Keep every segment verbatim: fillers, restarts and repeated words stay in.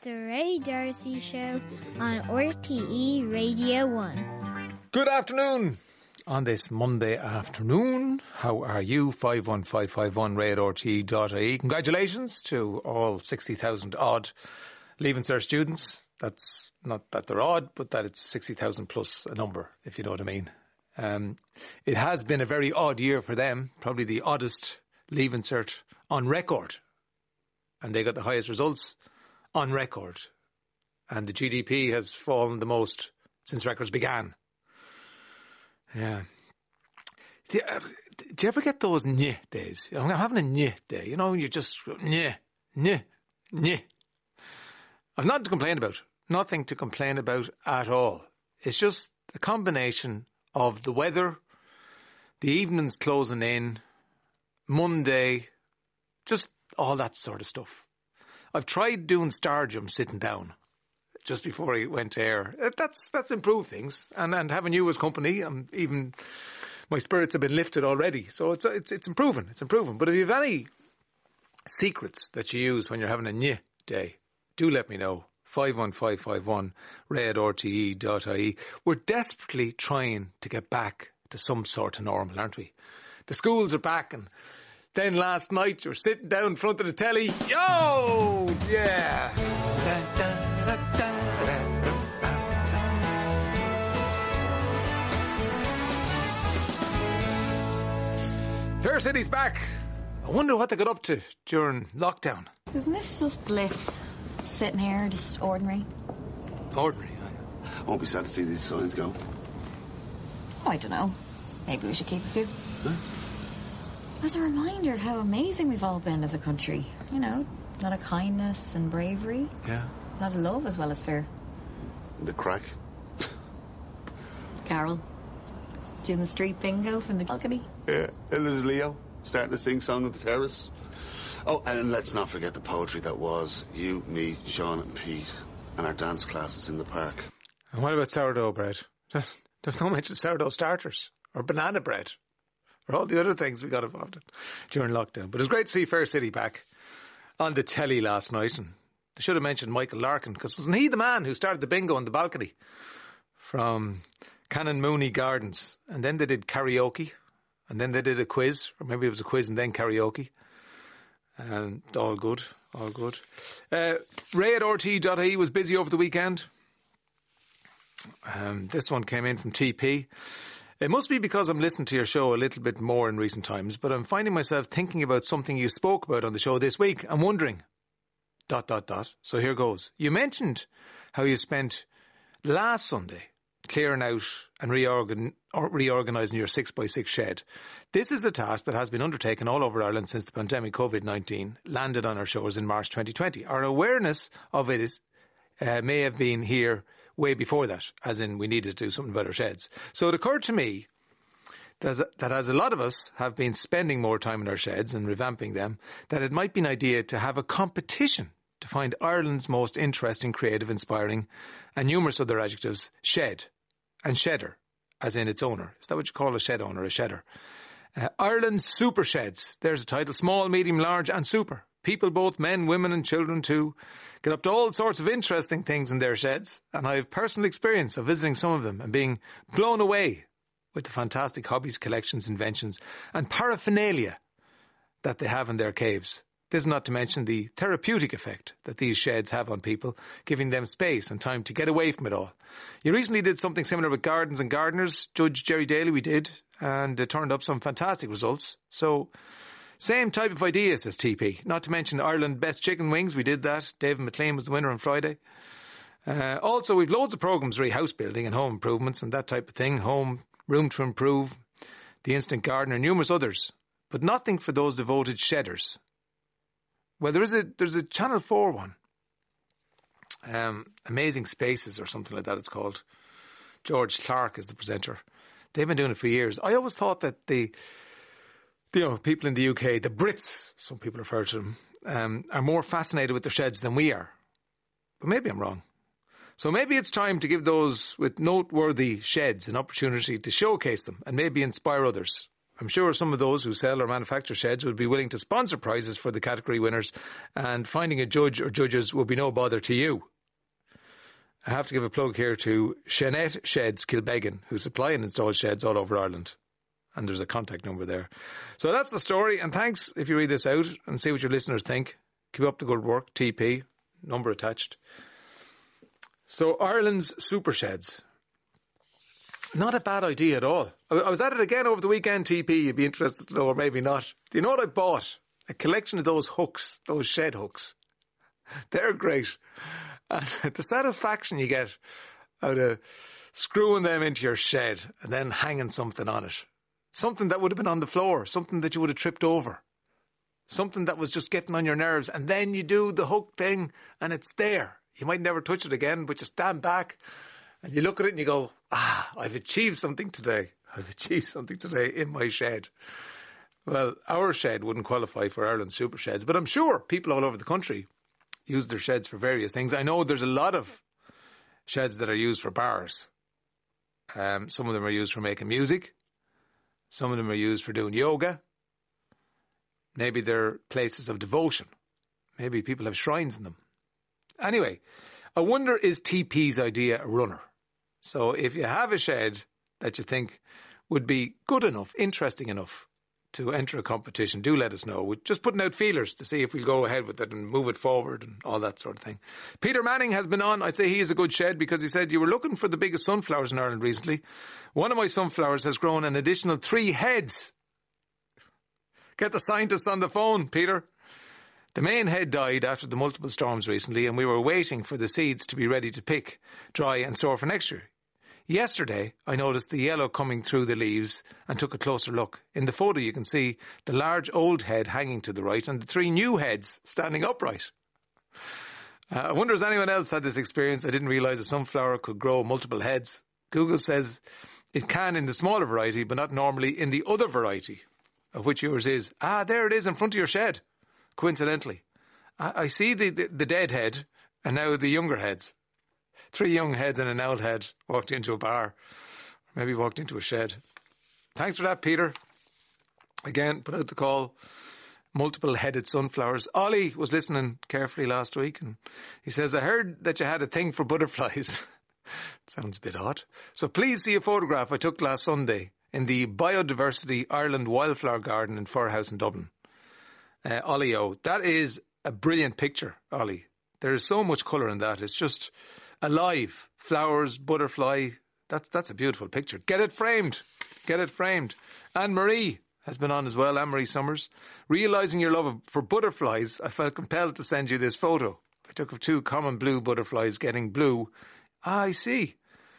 The Ray Darcy Show on R T E Radio one. Good afternoon on this Monday afternoon. How are you? five one five five one ray at r t e dot i e. Congratulations to all sixty thousand odd Leaving Cert students. That's not that they're odd, but that it's sixty thousand plus a number, if you know what I mean. Um, it has been a very odd year for them, probably the oddest Leaving Cert on record. And they got the highest results on record. And the G D P has fallen the most since records began. Yeah. Do you, uh, do you ever get those nyeh days? I'm having a nyeh day. You know, you just nyeh, nyeh, nyeh. I've nothing to complain about. Nothing to complain about at all. It's just a combination of the weather, the evenings closing in, Monday, just all that sort of stuff. I've tried doing star jump sitting down just before I went to air. That's that's improved things, and and having you as company, I'm even my spirits have been lifted already. So it's it's it's improving, it's improving. But if you have any secrets that you use when you're having a nyeh day, do let me know. five one five five one ray at r t e dot i e. We're desperately trying to get back to some sort of normal, aren't we? The schools are back, and then last night you're sitting down in front of the telly. Yo! Yeah! Da, da, da, da, da. Fair City's back. I wonder what they got up to during lockdown. Isn't this just bliss? Sitting here, just ordinary. Ordinary, I Won't be sad to see these signs go. Oh, I don't know. Maybe we should keep a few. Huh? As a reminder how amazing we've all been as a country. You know, a lot of kindness and bravery. Yeah. A lot of love as well as fear. The crack. Carol, doing the street bingo from the balcony. Yeah, and there's Leo starting to sing song on the terrace. Oh, and let's not forget the poetry that was you, me, Sean and Pete and our dance classes in the park. And what about sourdough bread? There's no mention of sourdough starters or banana bread or all the other things we got involved in during lockdown. But it was great to see Fair City back on the telly last night. And they should have mentioned Michael Larkin, because wasn't he the man who started the bingo on the balcony from Canon Mooney Gardens? And then they did karaoke, and then they did a quiz, or maybe it was a quiz and then karaoke. And all good, all good. Uh, Ray at r t e dot i e was busy over the weekend. Um, this one came in from T P. It must be because I'm listening to your show a little bit more in recent times, but I'm finding myself thinking about something you spoke about on the show this week. I'm wondering, dot, dot, dot. So here goes. You mentioned how you spent last Sunday clearing out and reorgan- or reorganising your six by six shed. This is a task that has been undertaken all over Ireland since the pandemic COVID nineteen landed on our shores in March twenty twenty. Our awareness of it is uh, may have been here way before that, as in we needed to do something about our sheds. So it occurred to me that as a lot of us have been spending more time in our sheds and revamping them, that it might be an idea to have a competition to find Ireland's most interesting, creative, inspiring, and numerous other adjectives, shed and shedder, as in its owner. Is that what you call a shed owner, a shedder? Uh, Ireland's super sheds. There's a title. Small, medium, large and super. People, both men, women and children too, get up to all sorts of interesting things in their sheds. And I have personal experience of visiting some of them and being blown away with the fantastic hobbies, collections, inventions and paraphernalia that they have in their caves. This is not to mention the therapeutic effect that these sheds have on people, giving them space and time to get away from it all. You recently did something similar with Gardens and Gardeners. Judge Jerry Daly, we did, and it turned up some fantastic results. So, same type of idea, says T P. Not to mention Ireland Best Chicken Wings, we did that. David McLean was the winner on Friday. Uh, also, we've loads of programmes re house building and home improvements and that type of thing. Home, room to improve, the Instant Gardener, numerous others. But nothing for those devoted shedders. Well, there is a there's a Channel four one. Um, Amazing Spaces or something like that it's called. George Clark is the presenter. They've been doing it for years. I always thought that the, the you know, people in the U K, the Brits, some people refer to them, um, are more fascinated with their sheds than we are. But maybe I'm wrong. So maybe it's time to give those with noteworthy sheds an opportunity to showcase them and maybe inspire others. I'm sure some of those who sell or manufacture sheds would be willing to sponsor prizes for the category winners, and finding a judge or judges will be no bother to you. I have to give a plug here to Shenette Sheds Kilbeggan, who supply and install sheds all over Ireland. And there's a contact number there. So that's the story, and thanks if you read this out and see what your listeners think. Keep up the good work. T P, number attached. So Ireland's super sheds. Not a bad idea at all. I was at it again over the weekend, T P, you'd be interested to know, or maybe not. Do you know what I bought? A collection of those hooks, those shed hooks. They're great. And the satisfaction you get out of screwing them into your shed and then hanging something on it. Something that would have been on the floor, something that you would have tripped over. Something that was just getting on your nerves. And then you do the hook thing and it's there. You might never touch it again, but you stand back and you look at it and you go, ah, I've achieved something today. I've achieved something today in my shed. Well, our shed wouldn't qualify for Ireland's super sheds, but I'm sure people all over the country use their sheds for various things. I know there's a lot of sheds that are used for bars. Um, some of them are used for making music. Some of them are used for doing yoga. Maybe they're places of devotion. Maybe people have shrines in them. Anyway, I wonder, is T P's idea a runner? So if you have a shed that you think would be good enough, interesting enough to enter a competition, do let us know. We're just putting out feelers to see if we'll go ahead with it and move it forward and all that sort of thing. Peter Manning has been on. I'd say he is a good shed because he said you were looking for the biggest sunflowers in Ireland recently. One of my sunflowers has grown an additional three heads. Get the scientists on the phone, Peter. The main head died after the multiple storms recently, and we were waiting for the seeds to be ready to pick, dry and store for next year. Yesterday, I noticed the yellow coming through the leaves and took a closer look. In the photo, you can see the large old head hanging to the right and the three new heads standing upright. Uh, I wonder, has anyone else had this experience? I didn't realise a sunflower could grow multiple heads. Google says it can in the smaller variety, but not normally in the other variety, of which yours is. Ah, there it is in front of your shed, coincidentally. I, I see the, the, the dead head and now the younger heads. Three young heads and an old head walked into a bar, or maybe walked into a shed. Thanks for that, Peter. Again, put out the call. Multiple-headed sunflowers. Ollie was listening carefully last week, and he says, I heard that you had a thing for butterflies. Sounds a bit odd. So please see a photograph I took last Sunday in the Biodiversity Ireland Wildflower Garden in Furhouse in Dublin. Uh, Ollie O, that is a brilliant picture, Ollie. There is so much colour in that. It's just alive. Flowers, butterfly. That's that's a beautiful picture. Get it framed. Get it framed. Anne Marie has been on as well, Anne Marie Summers. Realising your love for butterflies, I felt compelled to send you this photo. I took of two common blue butterflies getting blue. Ah, I see.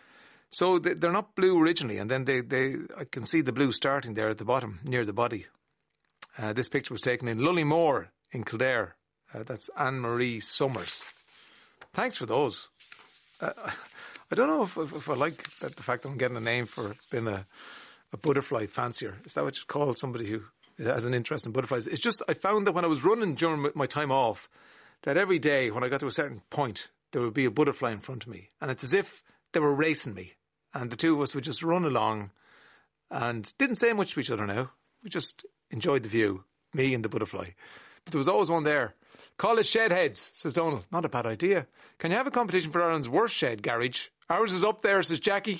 So they're not blue originally, and then they, they I can see the blue starting there at the bottom, near the body. Uh, this picture was taken in Lullymore in Kildare. Uh, that's Anne Marie Summers. Thanks for those. Uh, I don't know if, if, if I like that, the fact that I'm getting a name for being a, a butterfly fancier. Is that what you call somebody who has an interest in butterflies? It's just I found that when I was running during my time off, that every day when I got to a certain point, there would be a butterfly in front of me. And it's as if they were racing me. And the two of us would just run along and didn't say much to each other now. We just enjoyed the view, me and the butterfly. But there was always one there. Call us shed heads, says Donald. Not a bad idea. Can you have a competition for Ireland's worst shed garage? Ours is up there, says Jackie.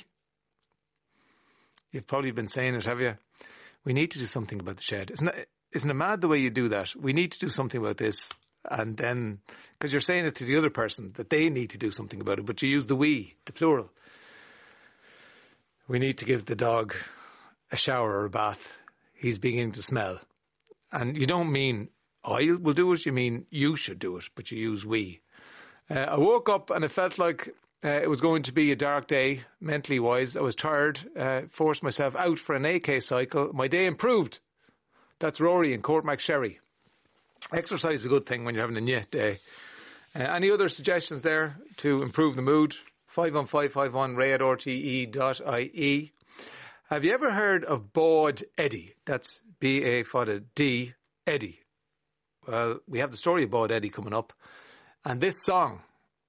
You've probably been saying it, have you? We need to do something about the shed. Isn't it, isn't it mad the way you do that? We need to do something about this. And then, because you're saying it to the other person, that they need to do something about it, but you use the we, the plural. We need to give the dog a shower or a bath. He's beginning to smell. And you don't mean I will do it, you mean you should do it, but you use we. Uh, I woke up and it felt like uh, it was going to be a dark day, mentally wise. I was tired, uh, forced myself out for an A K cycle. My day improved. That's Rory in Courtmac Sherry. Exercise is a good thing when you're having a nyeh day. Uh, any other suggestions there to improve the mood? five one five five one ray at r t e dot i e. Have you ever heard of Bod Eddie? That's B A D Eddie. Well, we have the story of Bod Eddie coming up. And this song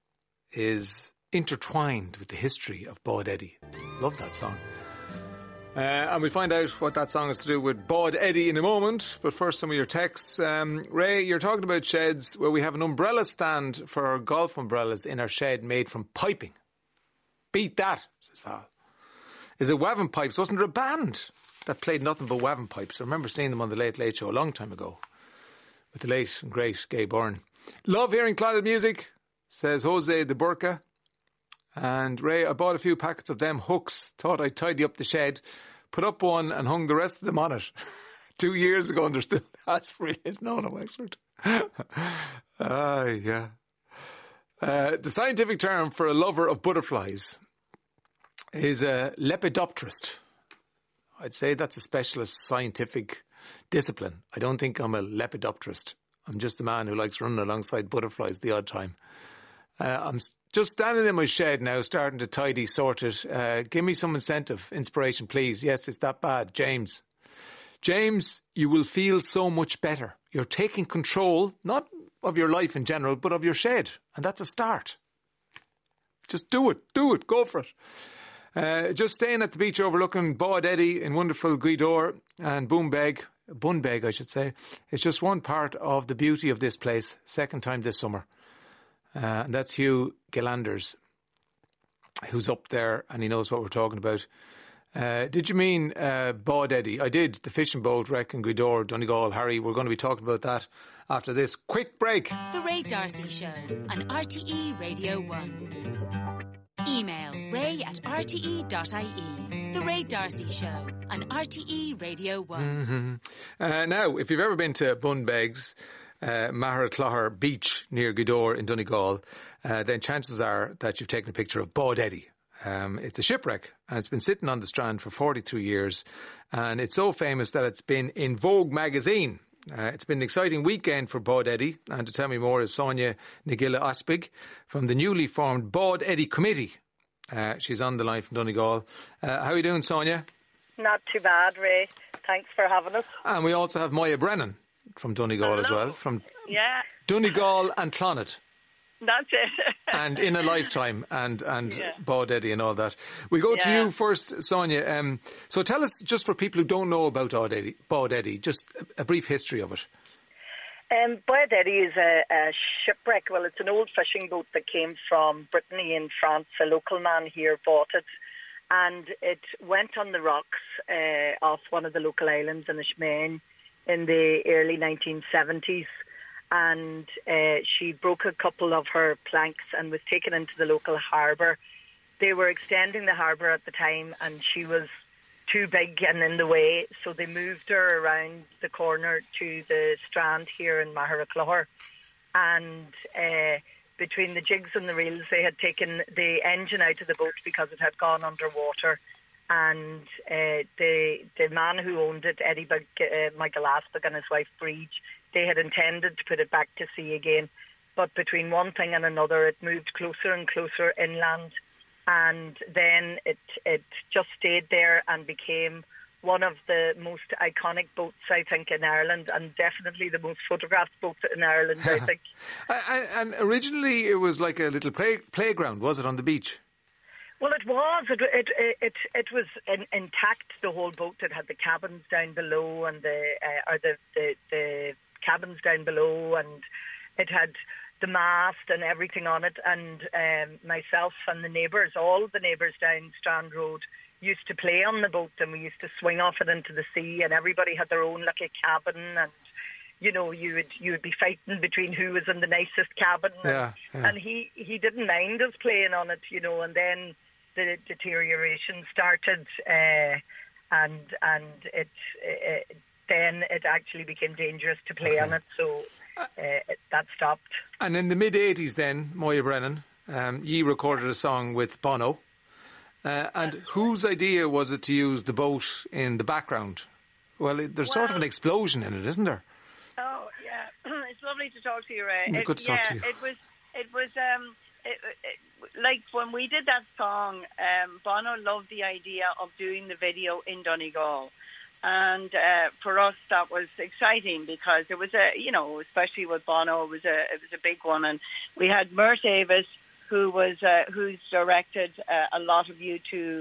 is intertwined with the history of Bod Eddie. Love that song. Uh, and we'll find out what that song has to do with Bod Eddie in a moment. But first, some of your texts. Um, Ray, you're talking about sheds where we have an umbrella stand for our golf umbrellas in our shed made from piping. Beat that, says Val. Is it Wavin Pipes? Wasn't there a band that played nothing but Wavin Pipes? I remember seeing them on the Late Late Show a long time ago with the late and great Gay Byrne. Love hearing clouded music, says Jose de Burka. And Ray, I bought a few packets of them hooks, thought I'd tidy up the shed, put up one and hung the rest of them on it. Two years ago and they're still, that's brilliant. No, no, expert. Ah, yeah. Uh, the scientific term for a lover of butterflies is a lepidopterist. I'd say that's a specialist scientific discipline. I don't think I'm a lepidopterist. I'm just a man who likes running alongside butterflies the odd time. Uh, I'm just standing in my shed now, starting to tidy, sort it. Uh, give me some incentive, inspiration, please. Yes, it's that bad. James. James, you will feel so much better. You're taking control, not of your life in general, but of your shed. And that's a start. Just do it. Do it. Go for it. Uh, just staying at the beach overlooking Bod Eddie in wonderful Guidor and Boombeg, Bunbeg, I should say. It's just one part of the beauty of this place. Second time this summer. Uh, and that's Hugh Gillanders, who's up there and he knows what we're talking about. Uh, did you mean uh, Bod Eddie? I did. The fishing boat wreck in Guidor, Donegal. Harry, we're going to be talking about that after this quick break. The Ray D'Arcy Show on R T E Radio one. Email ray at r t e dot i e. The Ray D'Arcy Show on R T E Radio one. Mm-hmm. Uh, now, if you've ever been to Bunbegs, Uh, Maherclahar Beach near Gidor in Donegal, uh, then chances are that you've taken a picture of Bod Eddie. Um, it's a shipwreck and it's been sitting on the strand for forty-two years and it's so famous that it's been in Vogue magazine. Uh, it's been an exciting weekend for Bod Eddie, and to tell me more is Sonia Nagila Ospig from the newly formed Bod Eddie Committee. Uh, she's on the line from Donegal. Uh, how are you doing, Sonia? Not too bad, Ray. Thanks for having us. And we also have Moya Brennan from Donegal Hello. as well, from yeah. Donegal and Clonard. That's it. And In a Lifetime and, and yeah. Bod Eddie and all that. We'll go yeah. to you first, Sonia. Um, so tell us, just for people who don't know about Bod Eddie, Bod Eddie, just a, a brief history of it. Um, Bod Eddie is a, a shipwreck. Well, it's an old fishing boat that came from Brittany in France. A local man here bought it. And it went on the rocks uh, off one of the local islands in the Ishmael in the early nineteen seventies, and uh, she broke a couple of her planks and was taken into the local harbour. They were extending the harbour at the time and she was too big and in the way, so they moved her around the corner to the strand here in Maherclahar. And uh, between the jigs and the reels, they had taken the engine out of the boat because it had gone underwater. And uh, the the man who owned it, Eddie Bug, uh, Michael Aspig and his wife Breach, they had intended to put it back to sea again. But between one thing and another, it moved closer and closer inland. And then it it just stayed there and became one of the most iconic boats, I think, in Ireland, and definitely the most photographed boat in Ireland, I think. And originally it was like a little play, playground, was it, on the beach? Well, it was. It it it, it was in, intact. The whole boat. It had the cabins down below, and the uh, or the, the the cabins down below, and it had the mast and everything on it. And um, myself and the neighbours, all the neighbours down Strand Road, used to play on the boat, and we used to swing off it into the sea. And everybody had their own little cabin, and you know, you would you would be fighting between who was in the nicest cabin. Yeah, and, yeah. and he he didn't mind us playing on it, you know, and then the deterioration started, uh, and and it, it then it actually became dangerous to play okay. on it, so uh, it, that stopped. And in the mid eighties, then Moya Brennan, um, ye recorded a song with Bono, uh, and That's whose right. idea was it to use the boat in the background? Well, it, there's well, sort of an explosion in it, isn't there? Oh yeah, it's lovely to talk to you, Ray. Well, it, good to yeah, talk to you. It was it was. Um, It, it, like when we did that song, um, Bono loved the idea of doing the video in Donegal, and uh, for us that was exciting because it was a, you know, especially with Bono, it was a it was a big one, and we had Mert Davis, who was uh, who's directed uh, a lot of U two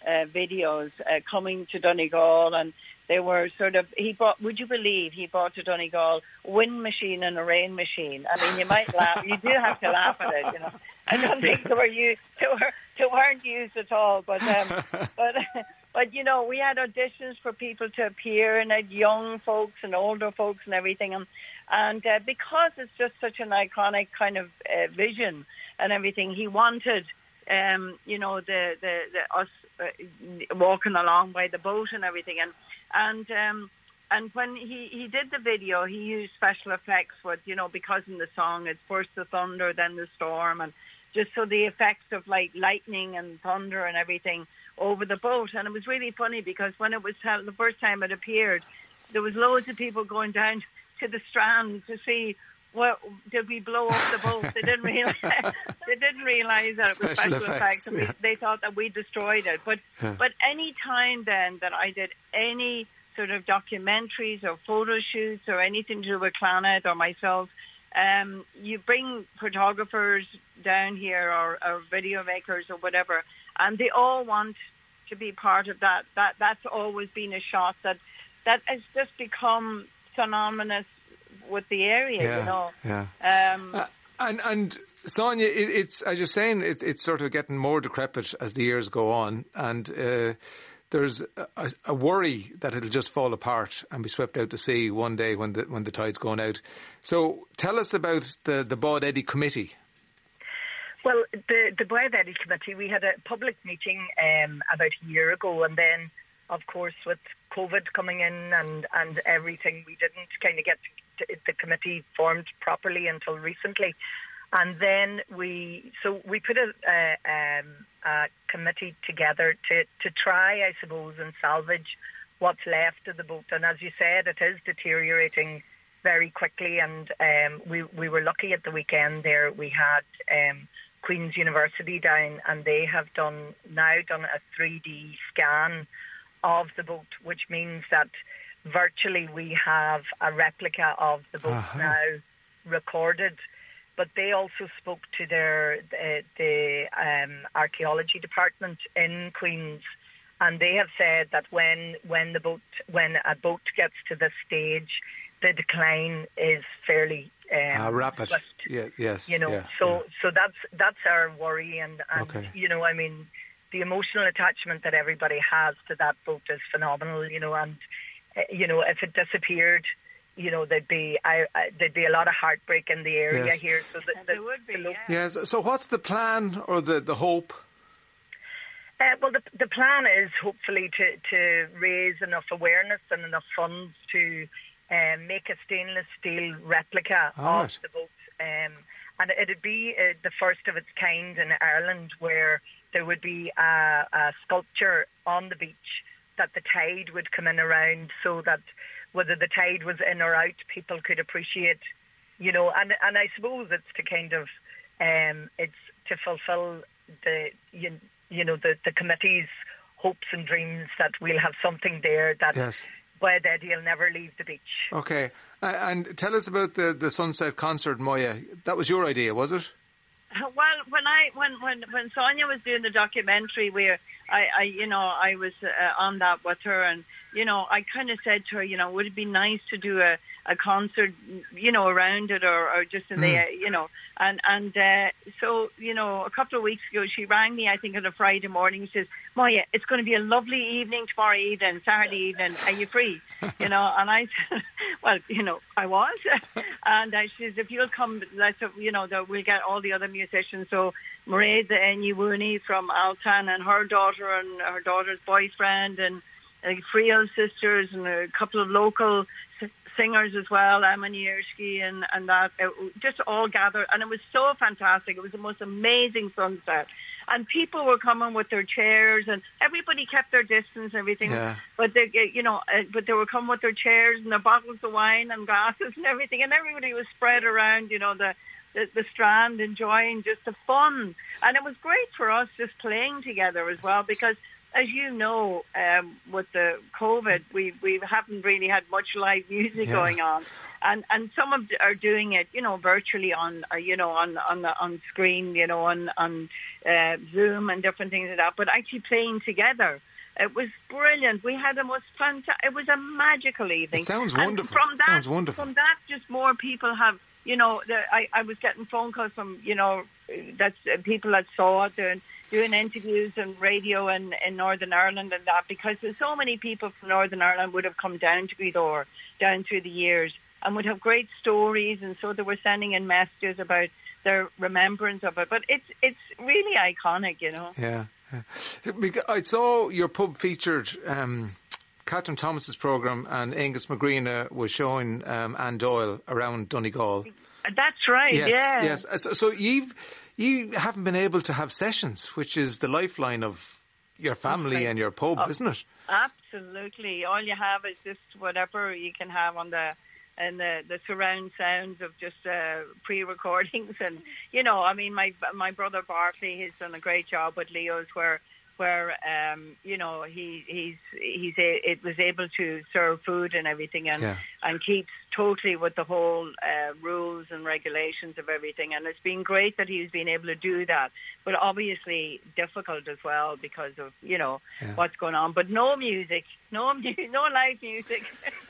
uh, videos uh, coming to Donegal, and they were sort of, he bought, would you believe, he bought to Donegal a wind machine and a rain machine. I mean, you might laugh, you do have to laugh at it, you know. I don't think they were used, they, were, they weren't used at all, but, um, but, but, you know, we had auditions for people to appear, and had young folks and older folks and everything, and, and uh, because it's just such an iconic kind of uh, vision and everything, he wanted, um, you know, the, the, the us uh, walking along by the boat and everything, and And um, and when he, he did the video, he used special effects with, you know, because in the song it's first the thunder, then the storm, and just so the effects of like lightning and thunder and everything over the boat. And it was really funny because when it was the first time it appeared, there was loads of people going down to the strand to see, well, did we blow up the boat? They didn't realize they didn't realize that it was special, special effects. effects. Yeah. We, they thought that we destroyed it. But yeah. but any time then that I did any sort of documentaries or photo shoots or anything to do with Clannad or myself, um, you bring photographers down here or, or video makers or whatever, and they all want to be part of that. That that's always been a shot that that has just become synonymous with the area, yeah, you know. Yeah. Um, uh, and and Sonia, it, it's as you're saying, it, it's sort of getting more decrepit as the years go on, and uh, there's a, a worry that it'll just fall apart and be swept out to sea one day when the when the tide's going out. So tell us about the the Bád Eddie Committee. Well, the the Bád Eddie Committee, we had a public meeting um, about a year ago, and then, of course, with COVID coming in and, and everything, we didn't kind of get to, to, the committee formed properly until recently. And then we, so we put a, a, um, a committee together to, to try, I suppose, and salvage what's left of the boat. And as you said, it is deteriorating very quickly. And um, we, we were lucky at the weekend there. We had um, Queen's University down, and they have done now done a three D scan of the boat, which means that virtually we have a replica of the boat uh-huh. now recorded. But they also spoke to their the, the um, archaeology department in Queen's, and they have said that when when the boat when a boat gets to this stage, the decline is fairly um, uh, rapid. Swift. Yeah, yes, you know. Yeah, so yeah. so that's that's our worry, and, and okay. you know, I mean, the emotional attachment that everybody has to that boat is phenomenal, you know, and uh, you know, if it disappeared, you know, there'd be I, I, there'd be a lot of heartbreak in the area yes. here. So the, the, there would be, the lo- yeah. Yes. So what's the plan or the, the hope? Uh, well, the the plan is hopefully to, to raise enough awareness and enough funds to um, make a stainless steel replica All of right. the boat. Um, and it'd be uh, the first of its kind in Ireland, where there would be a, a sculpture on the beach that the tide would come in around, so that whether the tide was in or out, people could appreciate, you know, and and I suppose it's to kind of, um, it's to fulfil the, you, you know, the, the committee's hopes and dreams that we'll have something there that yes. Bád Eddie will never leave the beach. Okay. Uh, and tell us about the, the Sunset Concert, Moya. That was your idea, was it? Well, when I when when when Sonia was doing the documentary, where I, I you know I was uh, on that with her, and you know I kind of said to her, you know, would it be nice to do a, a concert, you know, around it, or, or just in mm. the, you know, and and uh, so you know a couple of weeks ago she rang me, I think on a Friday morning. She says, Moya, it's going to be a lovely evening tomorrow evening, Saturday evening. Are you free? You know, and I said, well, you know, I was, and uh, she says, if you'll come, let's, you know, the, we'll get all the other musicians. So Mairead Enyewuni from Altan and her daughter and her daughter's boyfriend, and uh, Friel sisters, and a couple of local s- singers as well, Emma Nierski and, and that, uh, just all gathered. And it was so fantastic. It was the most amazing sunset. And people were coming with their chairs, and everybody kept their distance and everything. Yeah. But they, you know, uh, but they were coming with their chairs and their bottles of wine and glasses and everything, and everybody was spread around, you know, the, the the strand, enjoying just the fun. And it was great for us just playing together as well, because as you know, um, with the COVID, we we haven't really had much live music Yeah. going on, and and some of the, are doing it, you know, virtually on, uh, you know, on on the on screen, you know, on on uh, Zoom and different things like that. But actually playing together, it was brilliant. We had the most fantastic. It was a magical evening. It sounds And wonderful. From that, Sounds wonderful. From that, just more people have. You know, the, I, I was getting phone calls from, you know, that's uh, people that saw it doing, doing interviews and radio in, in Northern Ireland and that, because there's so many people from Northern Ireland would have come down to Gweedore down through the years and would have great stories, and so they were sending in messages about their remembrance of it. But it's it's really iconic, you know. Yeah. yeah. Because I saw your pub featured um, Catherine Thomas's programme, and Angus McGreena was showing um, Anne Doyle around Donegal. That's right, Yes, yeah. yes. So, so you've you haven't been able to have sessions, which is the lifeline of your family and your pub, Oh. isn't it? Absolutely. All you have is just whatever you can have on the and the, the surround sounds of just uh, pre-recordings. And, you know, I mean, my my brother Barclay has done a great job with Leo's where, where um, you know, he he's he's a, it was able to serve food and everything, and, Yeah. and keeps totally with the whole uh, rules and regulations of everything. And it's been great that he's been able to do that. But obviously difficult as well because of, you know, Yeah. what's going on. But no music, no mu- no live music.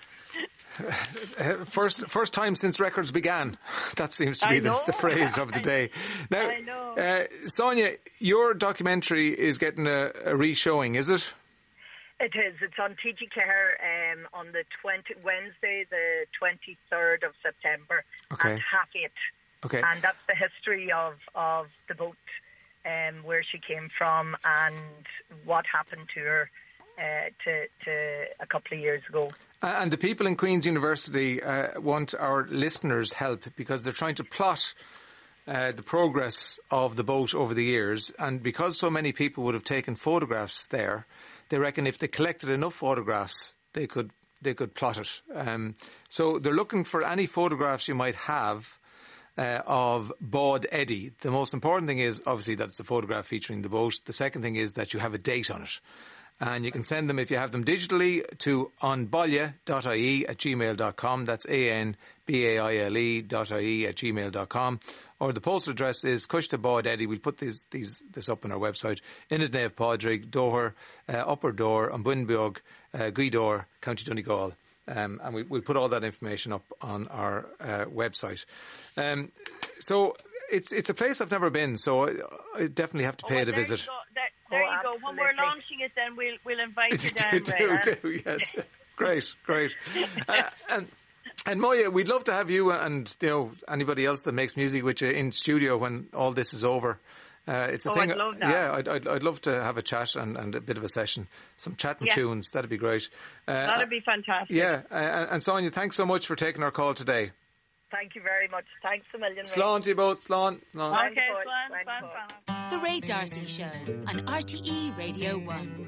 Uh, first, first time since records began. That seems to be I the, know. the phrase of the day. Now, I know. Uh, Sonia, your documentary is getting a, a re-showing, is it? It is. It's on T G Clare um, on the twenty Wednesday, the twenty-third of September Okay. at half eight. Okay. And that's the history of, of the boat, um, where she came from and what happened to her uh, to, to a couple of years ago. Uh, and the people in Queen's University uh, want our listeners' help because they're trying to plot uh, the progress of the boat over the years. And because so many people would have taken photographs there, they reckon if they collected enough photographs, they could they could plot it. Um, so they're looking for any photographs you might have uh, of Bod Eddy. The most important thing is obviously that it's a photograph featuring the boat. The second thing is that you have a date on it. And you can send them, if you have them digitally, to anbaile.ie at gmail dot com. That's A N B A I L E dot I E at gmail dot com. Or the postal address is Cushta Bod Eddy. We'll put these, these, this up on our website. Inadnev Padraig, Doher, uh, Upper Door, Bunbeog, uh, Gweedore, County Donegal. Um, and we, we'll put all that information up on our uh, website. Um, so it's it's a place I've never been, so I, I definitely have to pay Oh, it a there visit. You go. There, there Oh, you go. When we're absolutely. launching it, then we'll we'll invite you down. do, Ray, huh? do, yes. Great, great. Uh, and and Moya, we'd love to have you and you know anybody else that makes music with you in studio when all this is over. Uh, it's a Oh, thing. I'd love that. Yeah, I'd, I'd I'd love to have a chat and, and a bit of a session, some chat and Yeah. tunes. That'd be great. Uh, That'd be fantastic. Yeah, uh, and, and Sonia, thanks so much for taking our call today. Thank you very much. Thanks a million. Ray. Slán to you both, slán. slán. Okay, Wonderful, fine, fine, wonderful. fine. The Ray Darcy Show on R T E Radio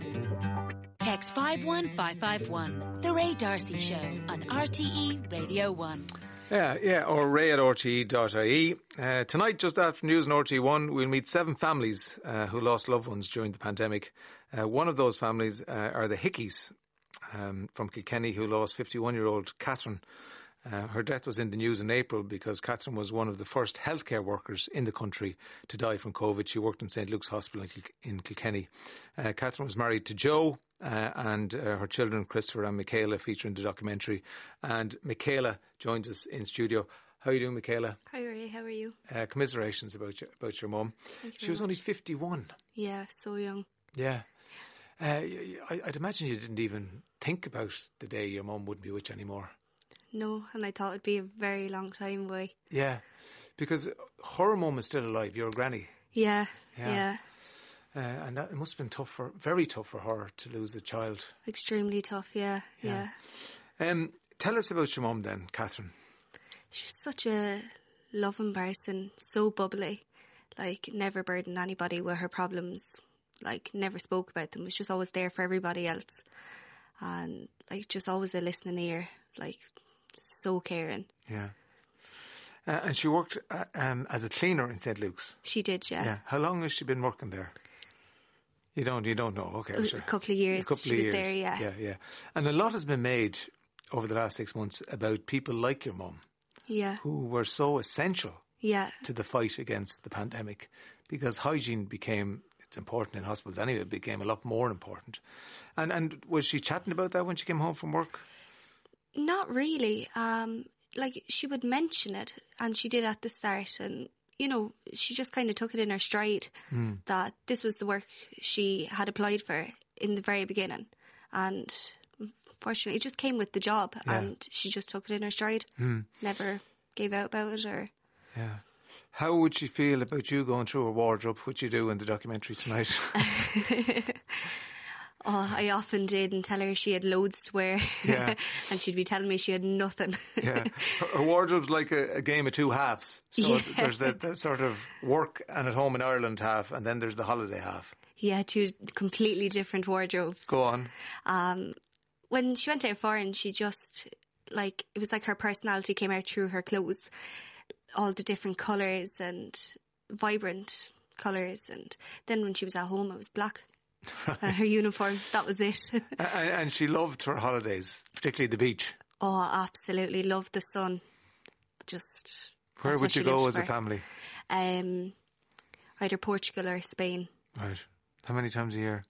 one. Text five one five five one. The Ray Darcy Show on R T E Radio one. Yeah, yeah, or ray at r t e dot I E. Uh, tonight, just after news on R T E one, we'll meet seven families uh, who lost loved ones during the pandemic. Uh, one of those families uh, are the Hickeys um, from Kilkenny, who lost fifty-one-year-old Catherine. Uh, her death was in the news in April because Catherine was one of the first healthcare workers in the country to die from COVID. She worked in Saint Luke's Hospital in, Kil- in Kilkenny. Uh, Catherine was married to Joe uh, and uh, her children, Christopher and Michaela, feature in the documentary. And Michaela joins us in studio. How are you doing, Michaela? Hi Ray, how are you? Uh, commiserations about your, about your mum. Thank you She very was only much. fifty-one. Yeah, so young. Yeah. Uh, y- y- I, I'd imagine you didn't even think about the day your mum wouldn't be with you anymore. No, and I thought it'd be a very long time away. Yeah, because her mum is still alive, your granny. Yeah, Yeah. yeah. Uh, and that, it must have been tough for, very tough for her to lose a child. Extremely tough, yeah, yeah. Yeah. Um, tell us about your mum then, Catherine. She was such a loving person, so bubbly. Like, never burdened anybody with her problems. Like, never spoke about them. Was just always there for everybody else. And, like, just always a listening ear. Like, so caring. Yeah. Uh, and she worked uh, um, as a cleaner in Saint Luke's. She did, yeah. Yeah. How long has she been working there? You don't, you don't know. Okay, A sure. couple of years A couple she of was years. there, yeah. Yeah, yeah. And a lot has been made over the last six months about people like your mum Yeah, who were so essential yeah, to the fight against the pandemic, because hygiene became, it's important in hospitals anyway, it became a lot more important. And and was she chatting about that when she came home from work? not really. Um, like she would mention it, and she did at the start, and you know, she just kind of took it in her stride Mm. that this was the work she had applied for in the very beginning, and unfortunately, it just came with the job, Yeah. and she just took it in her stride. Mm. Never gave out about it, or Yeah. How would she feel about you going through her wardrobe, which you do in the documentary tonight? oh, I often did, and tell her she had loads to wear, Yeah. and she'd be telling me she had nothing. Yeah. Her, her wardrobe's like a, a game of two halves. So Yeah. there's the, the sort of work and at home in Ireland half, and then there's the holiday half. Yeah, two completely different wardrobes. Go on. Um, when she went out foreign, she just, like, it was like her personality came out through her clothes. All the different colours and vibrant colours. And then when she was at home, it was black. And her uniform, that was it. And, and she loved her holidays, particularly the beach. Oh, absolutely. Loved the sun. Just. Where that's would what you she go lived as a for. family? Um, either Portugal or Spain. Right. How many times a year?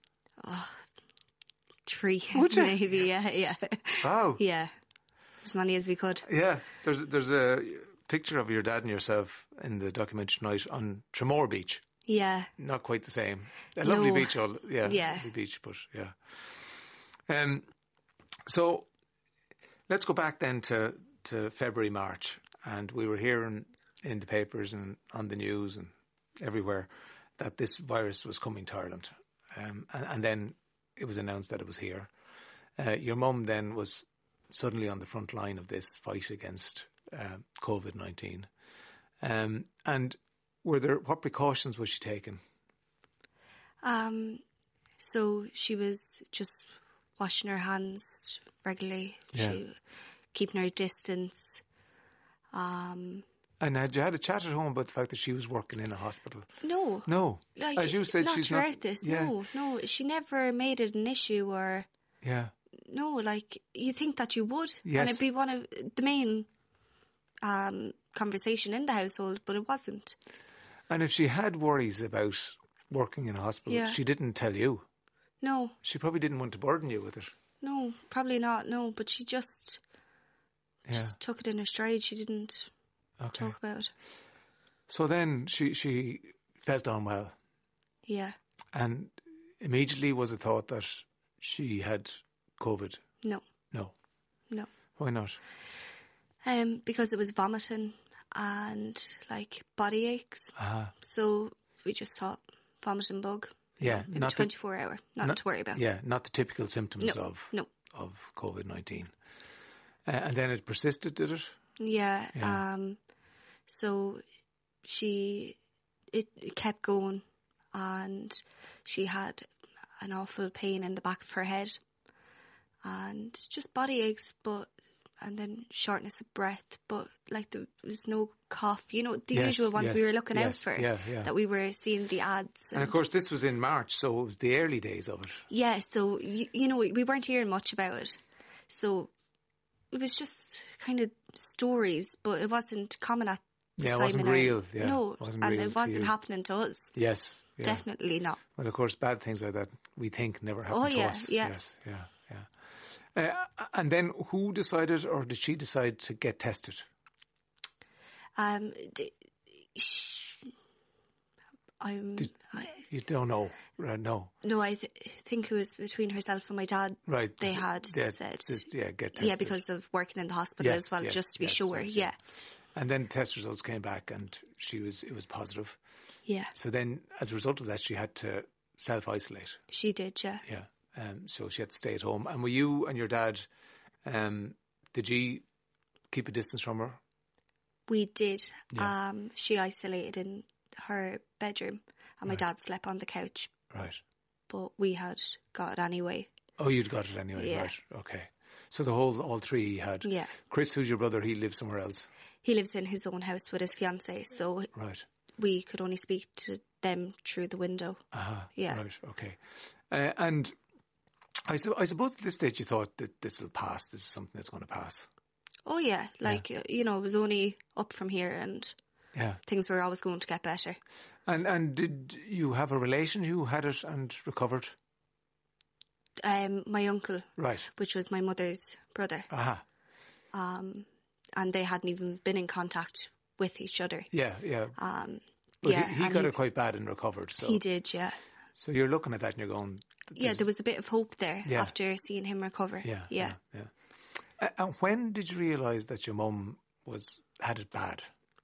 Three, Would you? maybe. Yeah, yeah. Wow. Yeah. As many as we could. Yeah. There's there's a picture of your dad and yourself in the documentary tonight on Tramore Beach. Yeah. Not quite the same. A lovely No. beach, all, yeah, Yeah. lovely beach, but yeah. Um, so let's go back then to, to February, March, and we were hearing in the papers and on the news and everywhere that this virus was coming to Ireland, um, and, and then it was announced that it was here. Uh, your mum then was suddenly on the front line of this fight against uh, COVID nineteen, um, and were there, what precautions was she taking? Um, so she was just washing her hands regularly, Yeah. she, keeping her distance. Um, And had you had a chat at home about the fact that she was working in a hospital? no, No. like, As you said, not she's throughout not. this. Yeah. No, no, she never made it an issue, or Yeah. no, like you think that you would, Yes. and it'd be one of the main um conversation in the household, but it wasn't. And if she had worries about working in a hospital, Yeah. she didn't tell you. No, She probably didn't want to burden you with it. no, probably not. No, but she just Yeah. just took it in her stride. She didn't Okay. talk about it. So then she she felt unwell, Yeah, and immediately was a thought that she had COVID. no, No. no. Why not? Um, because it was vomiting and like body aches. Ah. So we just thought vomiting bug. Yeah. Maybe not the- twenty-four hour. Not, not- to worry about. Yeah, not the typical symptoms No, of no. of COVID nineteen. Uh, and then it persisted, did it? Yeah. Yeah. Um. So she it, it kept going, and she had an awful pain in the back of her head, and just body aches, but. And then shortness of breath, but like there was no cough. You know, the Yes, usual ones we yes, were looking out yes, for. yeah, yeah. That we were seeing the ads. And of course, this was in March, so it was the early days of it. Yeah, so, you, you know, we weren't hearing much about it. So it was just kind of stories, but it wasn't common at the Yeah, it time wasn't in Ireland. real, yeah, No, it wasn't and real it to wasn't you. happening to us. Yes. Yeah. Definitely not. Well, of course, bad things like that we think never happen Oh, to yeah, us. yeah. Yes, yeah, yeah. Uh, and then who decided, or did she decide to get tested? Um, d- sh- I'm, I, You don't know, right? No, no, I th- think it was between herself and my dad. right? They So- had yeah, said, just- yeah, get tested. yeah, because of working in the hospital Yes, as well, yes, just to be yes, sure. yes, Yeah, And then test results came back, and she was it was positive. yeah, So then, as a result of that, she had to self isolate. she did. Yeah. Yeah. Um, so she had to stay at home. And were you and your dad? Um, did you keep a distance from her? We did. Yeah. Um, she isolated in her bedroom, and my dad slept on the couch. Right. But we had got it anyway. Oh, you'd got it anyway, Yeah. right? Okay. So the whole, all three had. Yeah. Chris, who's your brother, he lives somewhere else. He lives in his own house with his fiancée, so Right. we could only speak to them through the window. Uh-huh. Yeah. Right, okay. Uh, and I, su- I suppose at this stage you thought that this will pass, this is something that's going to pass. Oh, yeah. Like, yeah. you know, it was only up from here and yeah. things were always going to get better. And and did you have a relation who had it and recovered? Um, my uncle. Right. Which was my mother's brother. Uh-huh. Um, and they hadn't even been in contact with each other. Yeah, yeah. Um, but yeah, he, he got he, it quite bad and recovered. So he did, yeah. So you're looking at that and you're going... Yeah, there was a bit of hope there yeah. after seeing him recover. Yeah, yeah. yeah, yeah. Uh, and when did you realise that your mum was had it bad?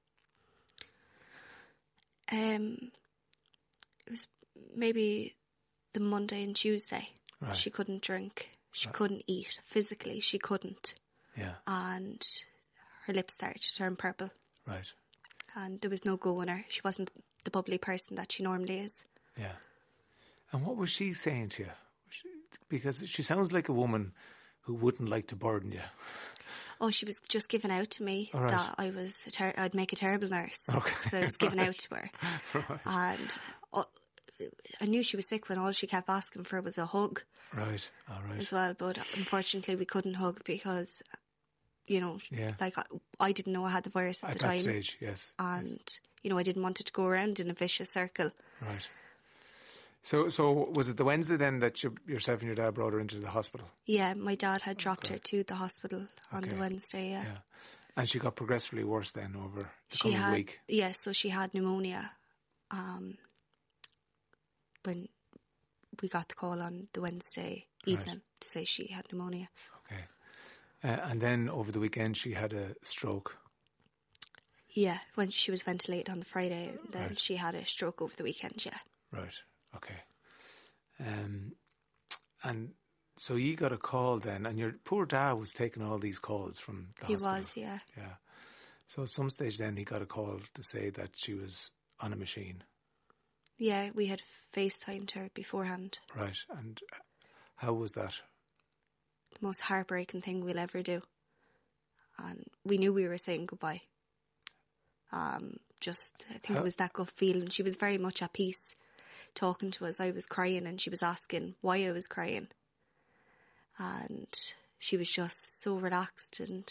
Um, it was maybe the Monday and Tuesday. Right. She couldn't drink. She right. couldn't eat. Physically, she couldn't. Yeah. And her lips started to turn purple. Right. And there was no go in her. She wasn't the bubbly person that she normally is. Yeah. And what was she saying to you? Because she sounds like a woman who wouldn't like to burden you. Oh, she was just giving out to me right. that I was a ter- I'd make a terrible nurse. Okay. So I was giving right. out to her. Right. And uh, I knew she was sick when all she kept asking for was a hug. Right, all right. As well, but unfortunately we couldn't hug because, you know, yeah. like I, I didn't know I had the virus at, at the time. At that stage, yes. And, yes. you know, I didn't want it to go around in a vicious circle. Right. So, so was it the Wednesday then that you, yourself and your dad brought her into the hospital? Yeah, my dad had dropped okay. her to the hospital on okay. the Wednesday, yeah. yeah. And she got progressively worse then over the she coming had, week? Yeah, so she had pneumonia um, when we got the call on the Wednesday evening right. to say she had pneumonia. Okay. Uh, and then over the weekend she had a stroke? Yeah, when she was ventilated on the Friday, then right. she had a stroke over the weekend, yeah. Right. Okay. Um, and so you got a call then, and your poor dad was taking all these calls from the he hospital. He was, yeah. Yeah. So at some stage then he got a call to say that she was on a machine. Yeah, we had FaceTimed her beforehand. Right. And how was that? The most heartbreaking thing we'll ever do. And we knew we were saying goodbye. Um, just, I think how? It was that gut feeling. She was very much at peace. Talking to us, I was crying and she was asking why I was crying, and she was just so relaxed, and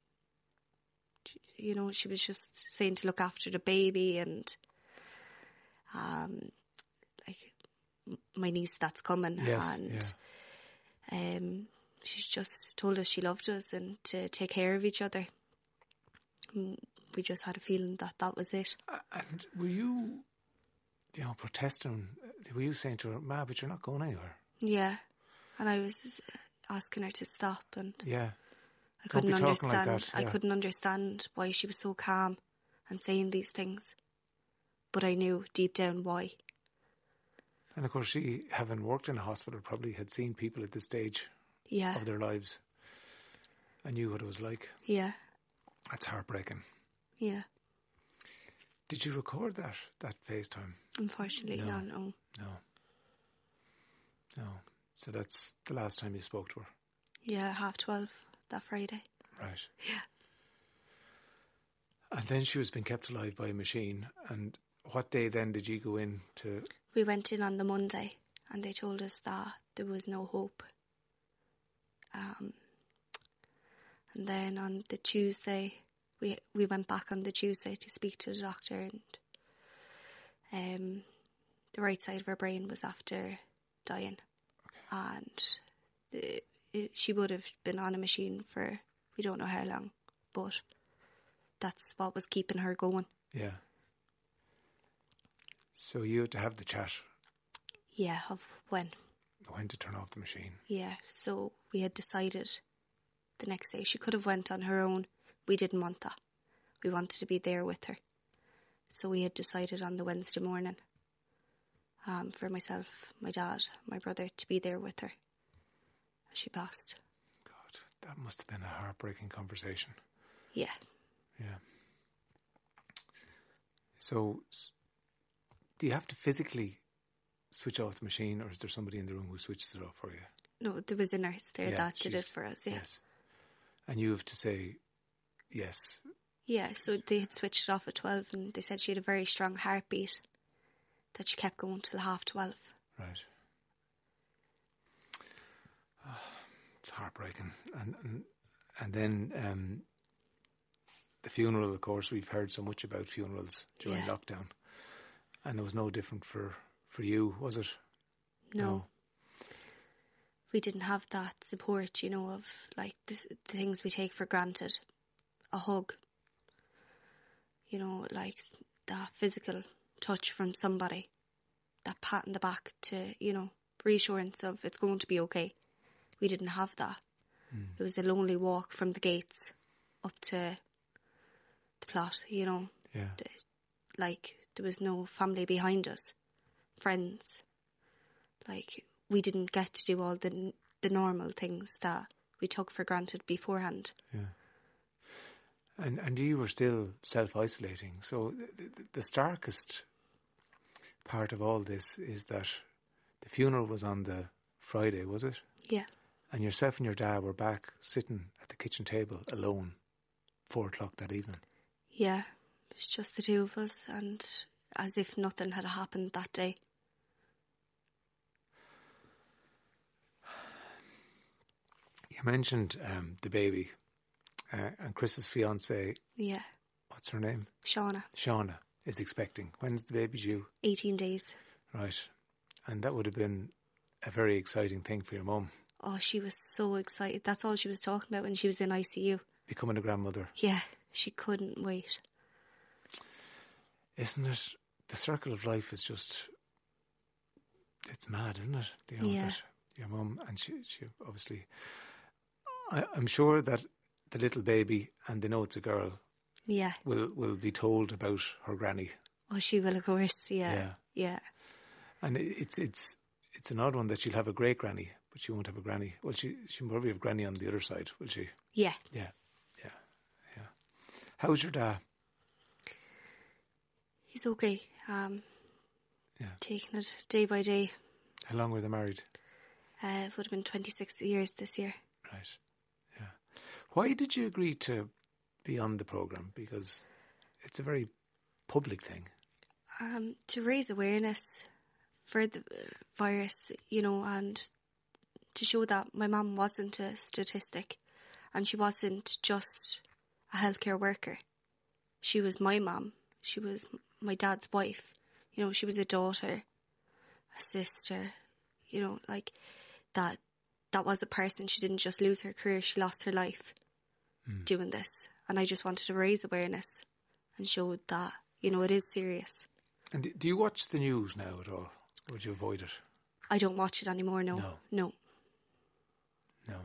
you know, she was just saying to look after the baby, and um, like my niece that's coming, yes, and yeah. um, she's just told us she loved us and to take care of each other. We just had a feeling that that was it. And were you? You know, protesting, were you saying to her, Ma, but you're not going anywhere? Yeah. And I was asking her to stop, and yeah. I couldn't Don't be understand talking like that. Yeah. I couldn't understand why she was so calm and saying these things. But I knew deep down why. And of course she, having worked in a hospital, probably had seen people at this stage yeah. of their lives and knew what it was like. Yeah. That's heartbreaking. Yeah. Did you record that, that FaceTime? Unfortunately, no. no, no. No. No. So that's the last time you spoke to her? Yeah, half twelve that Friday. Right. Yeah. And then she was being kept alive by a machine. And what day then did you go in to... We went in on the Monday and they told us that there was no hope. Um, and then on the Tuesday... We we went back on the Tuesday to speak to the doctor, and um, the right side of her brain was after dying. Okay. And the, it, she would have been on a machine for we don't know how long, but that's what was keeping her going. Yeah. So you had to have the chat? Yeah, of when? When to turn off the machine. Yeah, so we had decided the next day. She could have went on her own. We didn't want that. We wanted to be there with her. So we had decided on the Wednesday morning um, for myself, my dad, my brother, to be there with her as she passed. God, that must have been a heartbreaking conversation. Yeah. Yeah. So, do you have to physically switch off the machine, or is there somebody in the room who switches it off for you? No, there was a nurse there yeah, that did it for us, yeah. Yes. And you have to say... Yes, Yeah, so they had switched it off at twelve, and they said she had a very strong heartbeat, that she kept going till half twelve. Right. Oh, it's heartbreaking. And and, and then um, the funeral, of course, we've heard so much about funerals during Yeah. lockdown. And it was no different for, for you, was it? No. No. We didn't have that support, you know, of like the, the things we take for granted. A hug. You know, like that physical touch from somebody. That pat in the back to, you know, reassurance of it's going to be okay. We didn't have that. Mm. It was a lonely walk from the gates up to the plot, you know. Yeah. The, like, there was no family behind us. Friends. Like, we didn't get to do all the the normal things that we took for granted beforehand. Yeah. And and you were still self-isolating. So the, the starkest part of all this is that the funeral was on the Friday, was it? Yeah. And yourself and your dad were back sitting at the kitchen table alone, four o'clock that evening. Yeah. It was just the two of us, and as if nothing had happened that day. You mentioned um, the baby uh, and Chris's fiancée. Yeah. What's her name? Shauna. Shauna is expecting. When's the baby due? eighteen days. Right. And that would have been a very exciting thing for your mum. Oh, she was so excited. That's all she was talking about when she was in I C U. Becoming a grandmother. Yeah, she couldn't wait. Isn't it? The circle of life is just, it's mad, isn't it? You know, yeah. That your mum, and she, she obviously, I, I'm sure that the little baby, and they know it's a girl, yeah, will will be told about her granny. Oh, she will, of course. Yeah, yeah. yeah. And it, it's it's it's an odd one that she'll have a great granny, but she won't have a granny. Well, she she'll probably have granny on the other side, will she? Yeah, yeah, yeah, yeah. How's your dad? He's okay. Um, yeah. Taking it day by day. How long were they married? Uh, it would have been twenty-six years this year. Right. Yeah. Why did you agree to be on the programme? Because it's a very public thing. Um, to raise awareness for the virus, you know, and to show that my mum wasn't a statistic and she wasn't just a healthcare worker. She was my mum. She was my dad's wife. You know, she was a daughter, a sister, you know, like that. That was a person. She didn't just lose her career, she lost her life mm. doing this. And I just wanted to raise awareness and show that, you know, it is serious. And do you watch the news now at all? Or would you avoid it? I don't watch it anymore, no. No. No. No.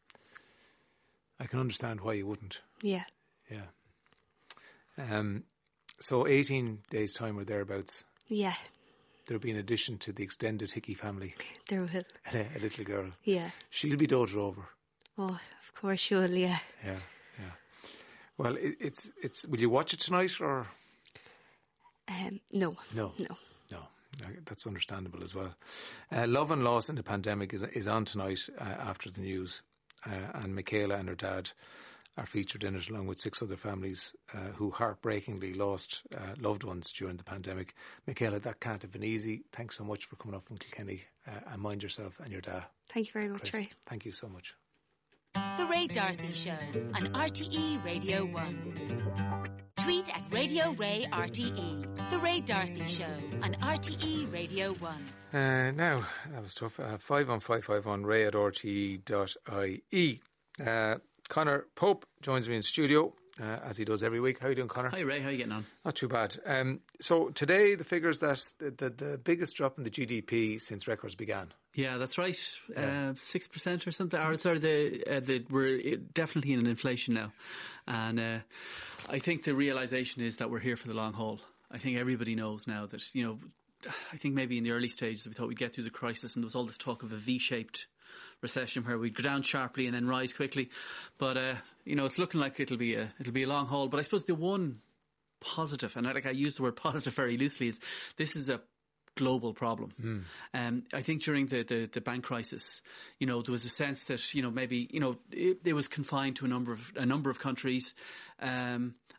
I can understand why you wouldn't. Yeah. Yeah. Um. So eighteen days' time or thereabouts. Yeah. There'll be an addition to the extended Hickey family. There will. A, a little girl. Yeah. She'll be doted over. Oh, of course she will, yeah. Yeah, yeah. Well, it, it's, it's, will you watch it tonight or? Um, no. No. No. No. That's understandable as well. Uh, Love and Loss in the Pandemic is is on tonight uh, after the news. Uh, and Michaela and her dad are featured in it along with six other families uh, who heartbreakingly lost uh, loved ones during the pandemic. Michaela, that can't have been easy. Thanks so much for coming up from Kilkenny uh, and mind yourself and your dad. Thank you very much, Chris, Ray. Thank you so much. The Ray D'Arcy Show on R T E Radio one. Tweet at Radio Ray R T E. The Ray D'Arcy Show on R T E Radio one. Uh, now, that was tough. Uh, five one five five one ray at r t e dot i e. Uh, Conor Pope joins me in studio, uh, as he does every week. How are you doing, Conor? Hi, Ray. How are you getting on? Not too bad. Um, so today, the figures that the, the, the biggest drop in the G D P since records began. Yeah, that's right. Yeah. Uh, six percent or something. Or sorry, the, uh, the we're definitely in an inflation now, and uh, I think the realisation is that we're here for the long haul. I think everybody knows now that, you know, I think maybe in the early stages we thought we'd get through the crisis, and there was all this talk of a V-shaped recession where we'd go down sharply and then rise quickly. But uh, you know, it's looking like it'll be a it'll be a long haul. But I suppose the one positive, and I, like I use the word positive very loosely, is this is a global problem. Mm. Um, I think during the, the, the bank crisis, you know, there was a sense that, you know, maybe, you know, it, it was confined to a number of a number of countries, um,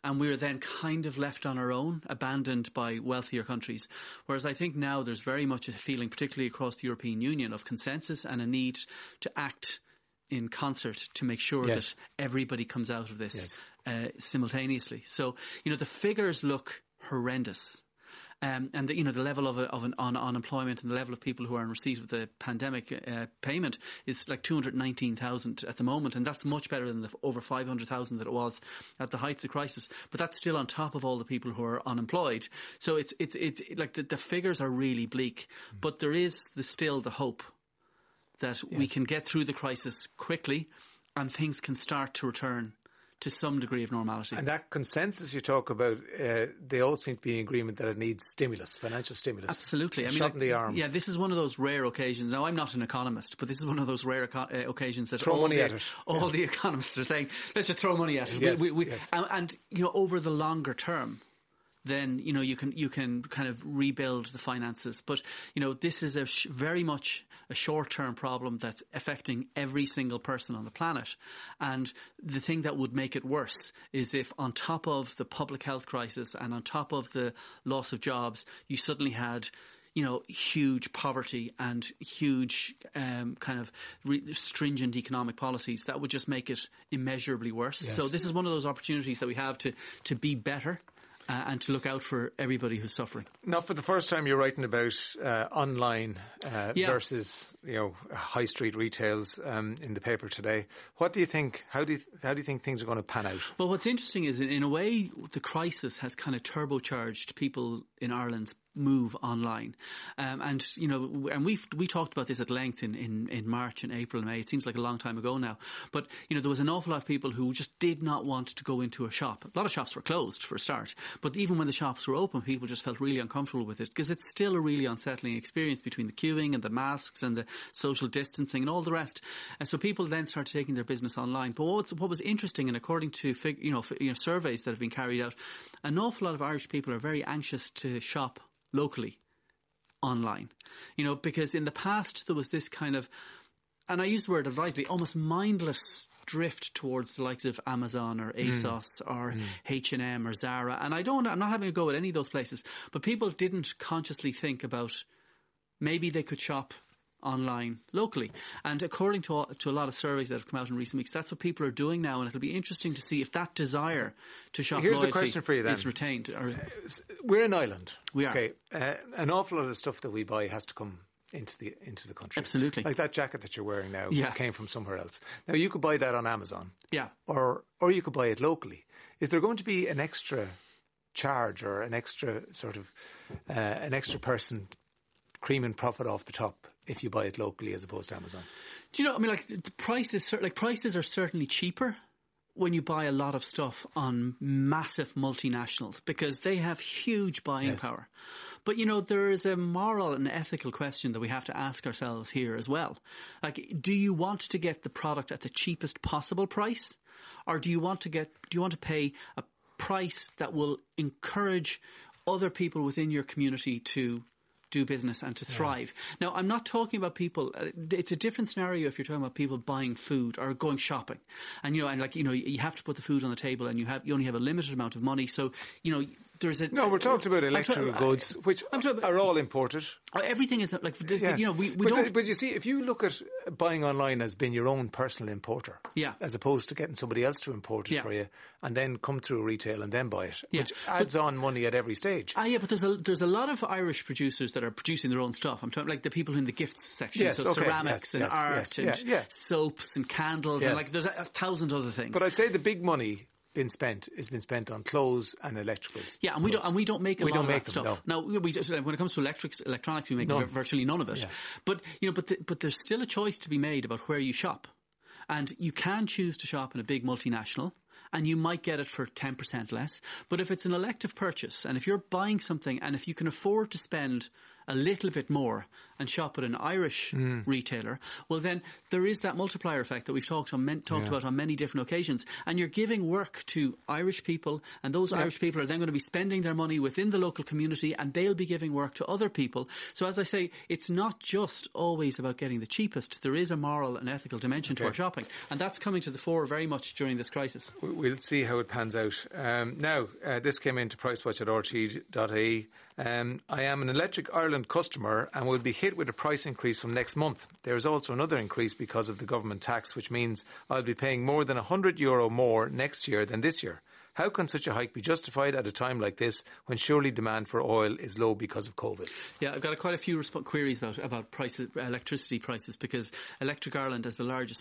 and we were then kind of left on our own, abandoned by wealthier countries. Whereas I think now there's very much a feeling, particularly across the European Union, of consensus and a need to act in concert to make sure yes. that everybody comes out of this yes. uh, simultaneously. So, you know, the figures look horrendous. Um, and the, you know, the level of, a, of an on unemployment and the level of people who are in receipt of the pandemic uh, payment is like two hundred nineteen thousand at the moment, and that's much better than the over five hundred thousand that it was at the height of the crisis. But that's still on top of all the people who are unemployed. So it's it's it's like the, the figures are really bleak, mm. but there is the, still the hope that yes. we can get through the crisis quickly and things can start to return to some degree of normality. And that consensus you talk about, uh, they all seem to be in agreement that it needs stimulus, financial stimulus. Absolutely. I mean, shot like, in the arm. Yeah, this is one of those rare occasions. Now, I'm not an economist, but this is one of those rare eco- uh, occasions that throw all, money the, at it. all yeah. the economists are saying, let's just throw money at it. Yes, we, we, yes. and, and, you know, over the longer term, then, you know, you can you can kind of rebuild the finances. But, you know, this is a sh- very much a short-term problem that's affecting every single person on the planet. And the thing that would make it worse is if on top of the public health crisis and on top of the loss of jobs, you suddenly had, you know, huge poverty and huge um, kind of re- stringent economic policies that would just make it immeasurably worse. Yes. So this is one of those opportunities that we have to, to be better. Uh, and to look out for everybody who's suffering. Now, for the first time, you're writing about uh, online uh, yeah. versus, you know, high street retails um, in the paper today. What do you think? How do you, how do you think things are going to pan out? Well, what's interesting is, in, in a way, the crisis has kind of turbocharged people in Ireland's move online. Um, and, you know, and we we talked about this at length in, in, in March and April and May. It seems like a long time ago now. But, you know, there was an awful lot of people who just did not want to go into a shop. A lot of shops were closed for a start. But even when the shops were open, people just felt really uncomfortable with it because it's still a really unsettling experience between the queuing and the masks and the social distancing and all the rest. And so people then started taking their business online. But what's, what was interesting, and according to fig, you know, f- you know surveys that have been carried out, an awful lot of Irish people are very anxious to shop locally online, you know, because in the past there was this kind of, and I use the word advisedly, almost mindless drift towards the likes of Amazon or ASOS mm. or mm. H and M or Zara. And I don't, I'm not having a go at any of those places, but people didn't consciously think about maybe they could shop online locally. And according to, to a lot of surveys that have come out in recent weeks, that's what people are doing now, and it'll be interesting to see if that desire to shop Here's loyalty a question for you then. is retained. Or, we're an island. We are. Okay. Uh, an awful lot of stuff that we buy has to come into the into the country. Absolutely. Like that jacket that you're wearing now yeah. came from somewhere else. Now, you could buy that on Amazon. Yeah. Or or you could buy it locally. Is there going to be an extra charge or an extra sort of uh, an extra person creaming profit off the top if you buy it locally as opposed to Amazon? Do you know, I mean, like, the prices, like, prices are certainly cheaper when you buy a lot of stuff on massive multinationals because they have huge buying yes. power. But, you know, there is a moral and ethical question that we have to ask ourselves here as well. Like, do you want to get the product at the cheapest possible price? Or do you want to get, do you want to pay a price that will encourage other people within your community to do business and to thrive? Yeah. Now, I'm not talking about people, uh, it's a different scenario if you're talking about people buying food or going shopping. And, you know, and like, you know, you have to put the food on the table and you have, you only have a limited amount of money. So, you know, there's a... No, we're talking about electrical talk, goods, which about, are all imported. Everything is, like, yeah. you know, we, we but, don't... But you see, if you look at buying online as being your own personal importer, yeah. as opposed to getting somebody else to import it yeah. for you and then come through retail and then buy it, yeah. which adds but, on money at every stage. Ah, yeah, but there's a, there's a lot of Irish producers that are producing their own stuff. I'm talking like the people in the gifts section, yes, so okay. ceramics yes, and yes, art yes, and yeah, yeah. soaps and candles yes. and like there's a, a thousand other things. But I'd say the big money been spent has been spent on clothes and electricals. Yeah, and we don't and we don't make a we lot don't of make that them, stuff. No. Now, we just, when it comes to electrics, electronics, we make none. virtually none of it. Yeah. But you know, but the, but there's still a choice to be made about where you shop, and you can choose to shop in a big multinational, and you might get it for ten percent less. But if it's an elective purchase, and if you're buying something, and if you can afford to spend a little bit more and shop at an Irish mm. retailer, well then there is that multiplier effect that we've talked on talked yeah. about on many different occasions, and you're giving work to Irish people, and those yeah. Irish people are then going to be spending their money within the local community, and they'll be giving work to other people. So as I say, it's not just always about getting the cheapest. There is a moral and ethical dimension okay. to our shopping, and that's coming to the fore very much during this crisis. We'll see how it pans out. Um, now, uh, this came into Pricewatch at r t e dot I E. Um, I am an Electric Ireland customer and will be hit with a price increase from next month. There is also another increase because of the government tax, which means I'll be paying more than one hundred euro more next year than this year. How can such a hike be justified at a time like this when surely demand for oil is low because of COVID? Yeah, I've got a, quite a few resp- queries about, about prices, electricity prices, because Electric Ireland, as the largest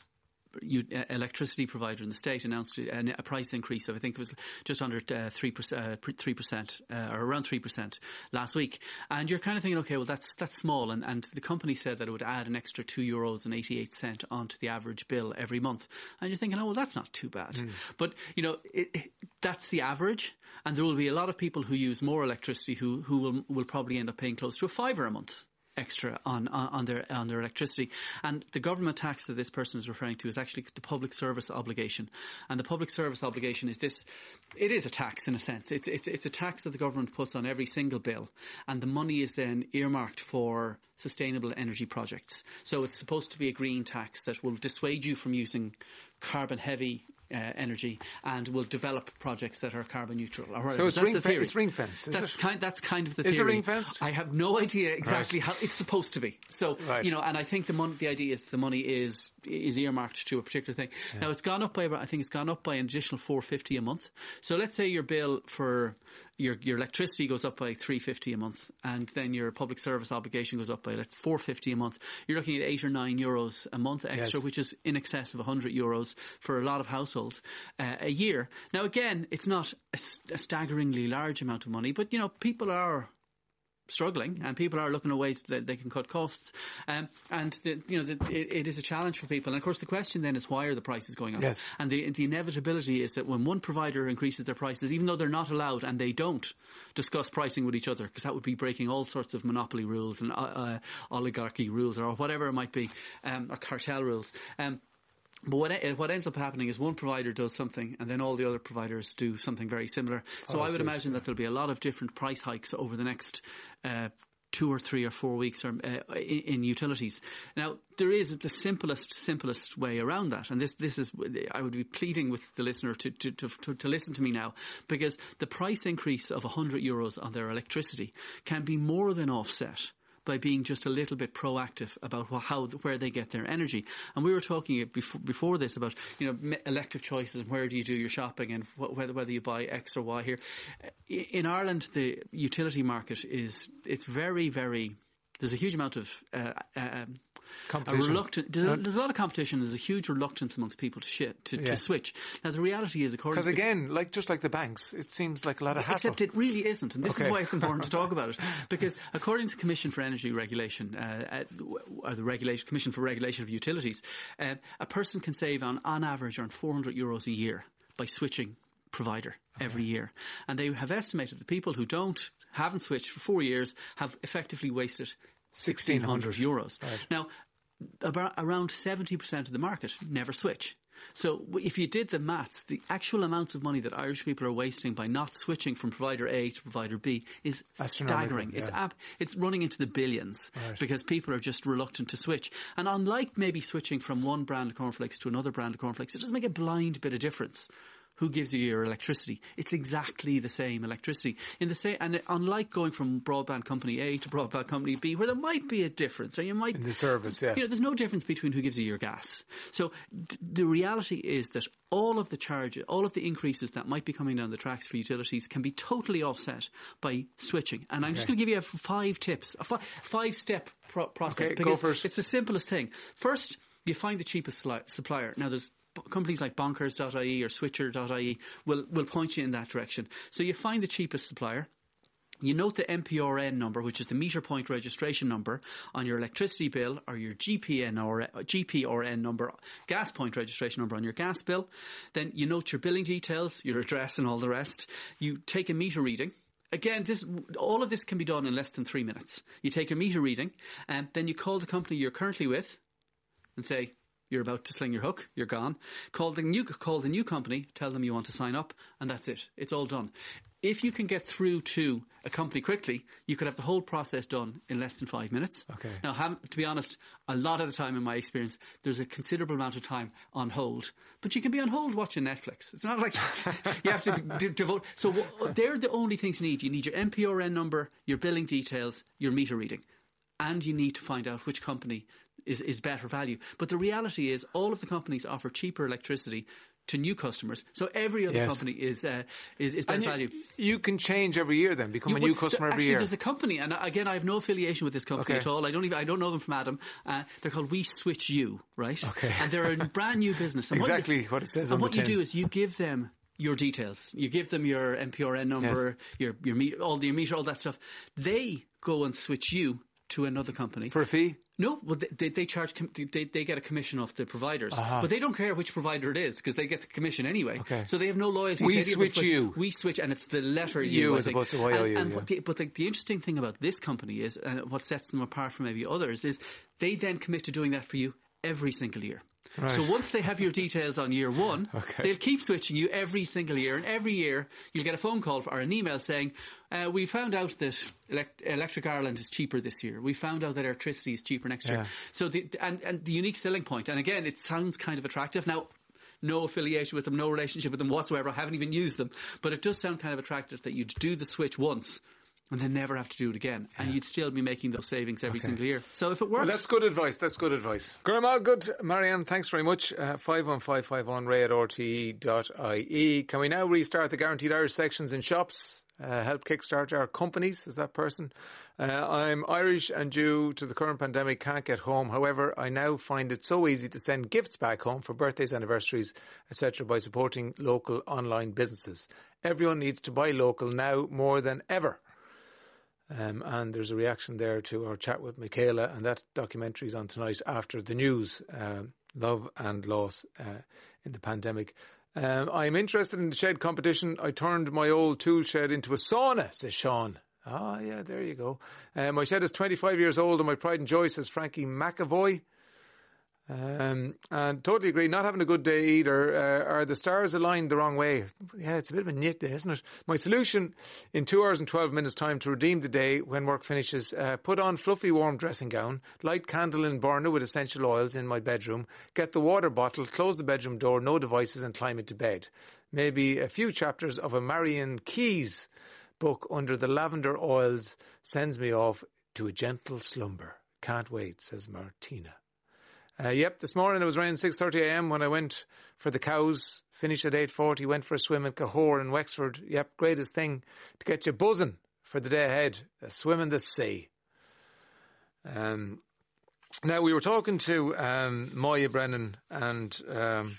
electricity provider in the state, announced a, a price increase of, I think it was just under uh, three percent, uh, three percent uh, or around three percent last week. And you're kind of thinking, okay, well that's that's small, and, and the company said that it would add an extra two euros and eighty-eight cent onto the average bill every month. And you're thinking, oh well, that's not too bad. Mm. But you know, it, it, that's the average, and there will be a lot of people who use more electricity who who will will probably end up paying close to a fiver a month extra on, on, on their on their electricity. And the government tax that this person is referring to is actually the public service obligation. And the public service obligation is this, it is a tax in a sense. It's, it's, it's a tax that the government puts on every single bill. And the money is then earmarked for sustainable energy projects. So it's supposed to be a green tax that will dissuade you from using carbon heavy Uh, energy and will develop projects that are carbon neutral. Or so it's, ring fe- it's ring fenced. That's kind. That's kind of the is theory. Is it ring fenced? I have no idea exactly right. how it's supposed to be. So right. you know, and I think the mon- the idea is the money is is earmarked to a particular thing. Yeah. Now it's gone up by about, I think it's gone up by an additional four fifty a month. So let's say your bill for your your electricity goes up by three fifty a month, and then your public service obligation goes up by like four fifty a month. You're looking at eight or nine euros a month extra, yes. which is in excess of a hundred euros for a lot of households uh, a year. Now again, it's not a, a staggeringly large amount of money, but you know, people are struggling, and people are looking at ways that they can cut costs, um, and the, you know the, it, it is a challenge for people. And of course, the question then is, why are the prices going up? Yes. And the, the inevitability is that when one provider increases their prices, even though they're not allowed, and they don't discuss pricing with each other, because that would be breaking all sorts of monopoly rules and uh, uh, oligarchy rules, or whatever it might be, um, or cartel rules. Um, But what, what ends up happening is one provider does something and then all the other providers do something very similar. So oh, I would imagine that there'll be a lot of different price hikes over the next uh, two or three or four weeks or, uh, in, in utilities. Now, there is the simplest, simplest way around that. And this, this is, I would be pleading with the listener to, to, to, to listen to me now, because the price increase of one hundred euros on their electricity can be more than offset by being just a little bit proactive about how, where they get their energy. And we were talking before, before this about, you know, elective choices and where do you do your shopping and wh- whether whether you buy X or Y here. In Ireland, the utility market is, it's very, very, there's a huge amount of uh, um, competition. A reluctant, there's, a, there's a lot of competition. There's a huge reluctance amongst people to shit, to, yes. to switch. Now, the reality is, according to... Because again, like just like the banks, it seems like a lot of hassle. Except it really isn't. And this okay. is why it's important to talk about it. Because according to the Commission for Energy Regulation, uh, or the Regulation, Commission for Regulation of Utilities, uh, a person can save on, on average around four hundred euros a year by switching provider okay. every year. And they have estimated that people who don't, haven't switched for four years have effectively wasted sixteen hundred euros. Right. Now, about, around seventy percent of the market never switch. So if you did the maths, the actual amounts of money that Irish people are wasting by not switching from provider A to provider B is staggering. Yeah. It's ab- it's running into the billions right. because people are just reluctant to switch. And unlike maybe switching from one brand of cornflakes to another brand of cornflakes, it doesn't make a blind bit of difference who gives you your electricity. It's exactly the same electricity. In the same, and unlike going from broadband company A to broadband company B, where there might be a difference, or you might... In the service, yeah. You know, there's no difference between who gives you your gas. So th- the reality is that all of the charges, all of the increases that might be coming down the tracks for utilities can be totally offset by switching. And I'm okay. just going to give you a five tips, a fi- five-step pro- process. Okay, because go first. It's the simplest thing. First, you find the cheapest sli- supplier. Now, there's companies like bonkers dot I E or switcher dot I E will, will point you in that direction. So you find the cheapest supplier. You note the M P R N number, which is the meter point registration number on your electricity bill, or your G P N or G P R N number, gas point registration number on your gas bill. Then you note your billing details, your address and all the rest. You take a meter reading again, this all of this can be done in less than three minutes. You take your meter reading, and then you call the company you're currently with, and say you're about to sling your hook. You're gone. Call the new call the new company. Tell them you want to sign up, and that's it. It's all done. If you can get through to a company quickly, you could have the whole process done in less than five minutes. Okay. Now, have, to be honest, a lot of the time in my experience, there's a considerable amount of time on hold. But you can be on hold watching Netflix. It's not like you have to d- devote. So w- they're the only things you need. You need your M P R N number, your billing details, your meter reading. And you need to find out which company is, is better value. But the reality is all of the companies offer cheaper electricity to new customers, so every other yes. company is uh, is, is better and you, value. You can change every year, then become you, a new customer every actually, year. There's a company, and again, I have no affiliation with this company okay. at all. I don't even I don't know them from Adam. Uh, they're called We Switch You, right? Okay. And they're a brand new business. And exactly what, you, what it says and on what the tin. you do is you give them your details. You give them your M P R N number, yes. your your meter, all your meter, all that stuff. They go and switch you to another company for a fee. No, well, they, they charge. They, they get a commission off the providers, uh-huh. but they don't care which provider it is because they get the commission anyway. Okay. So they have no loyalty. We to switch you. We switch, and it's the letter U, you I as think. opposed to Y O U. And, and yeah. what the, but the, the interesting thing about this company is, and what sets them apart from maybe others, is they then commit to doing that for you every single year. Right. So once they have your details on year one, okay. they'll keep switching you every single year. And every year you'll get a phone call or an email saying, uh, we found out that elect- Electric Ireland is cheaper this year. We found out that electricity is cheaper next yeah. year. So the, and, and the unique selling point, and again, it sounds kind of attractive. Now, no affiliation with them, no relationship with them whatsoever. I haven't even used them. But it does sound kind of attractive that you'd do the switch once and then never have to do it again. Yeah. And you'd still be making those savings every okay. single year. So if it works... Well, that's good advice. That's good advice. Grandma, good. Marianne, thanks very much. Uh, five one five five one ray at r t e dot i e. Can we now restart the Guaranteed Irish sections in shops? Uh, help kickstart our companies, is that person. Uh, I'm Irish and due to the current pandemic can't get home. However, I now find it so easy to send gifts back home for birthdays, anniversaries, et cetera by supporting local online businesses. Everyone needs to buy local now more than ever. Um, and there's a reaction there to our chat with Michaela, and that documentary is on tonight after the news, um, Love and Loss uh, in the Pandemic. Um, I'm interested in the shed competition. I turned my old tool shed into a sauna, says Sean. Ah, yeah, there you go. Uh, my shed is twenty-five years old and my pride and joy, says Frankie McAvoy. Um, and totally agree, not having a good day either. Uh, are the stars aligned the wrong way? Yeah, it's a bit of a nit day, isn't it? My solution in two hours and twelve minutes time to redeem the day when work finishes, uh, put on fluffy warm dressing gown, light candle in burner with essential oils in my bedroom, get the water bottle, close the bedroom door, no devices and climb into bed. Maybe a few chapters of a Marion Keyes book under the lavender oils sends me off to a gentle slumber. Can't wait, says Martina. Uh, yep, this morning it was around six thirty a m when I went for the cows, finished at eight forty, went for a swim in Cahors in Wexford. Yep, greatest thing to get you buzzing for the day ahead, a swim in the sea. Um, now, we were talking to um, Moya Brennan and... Um,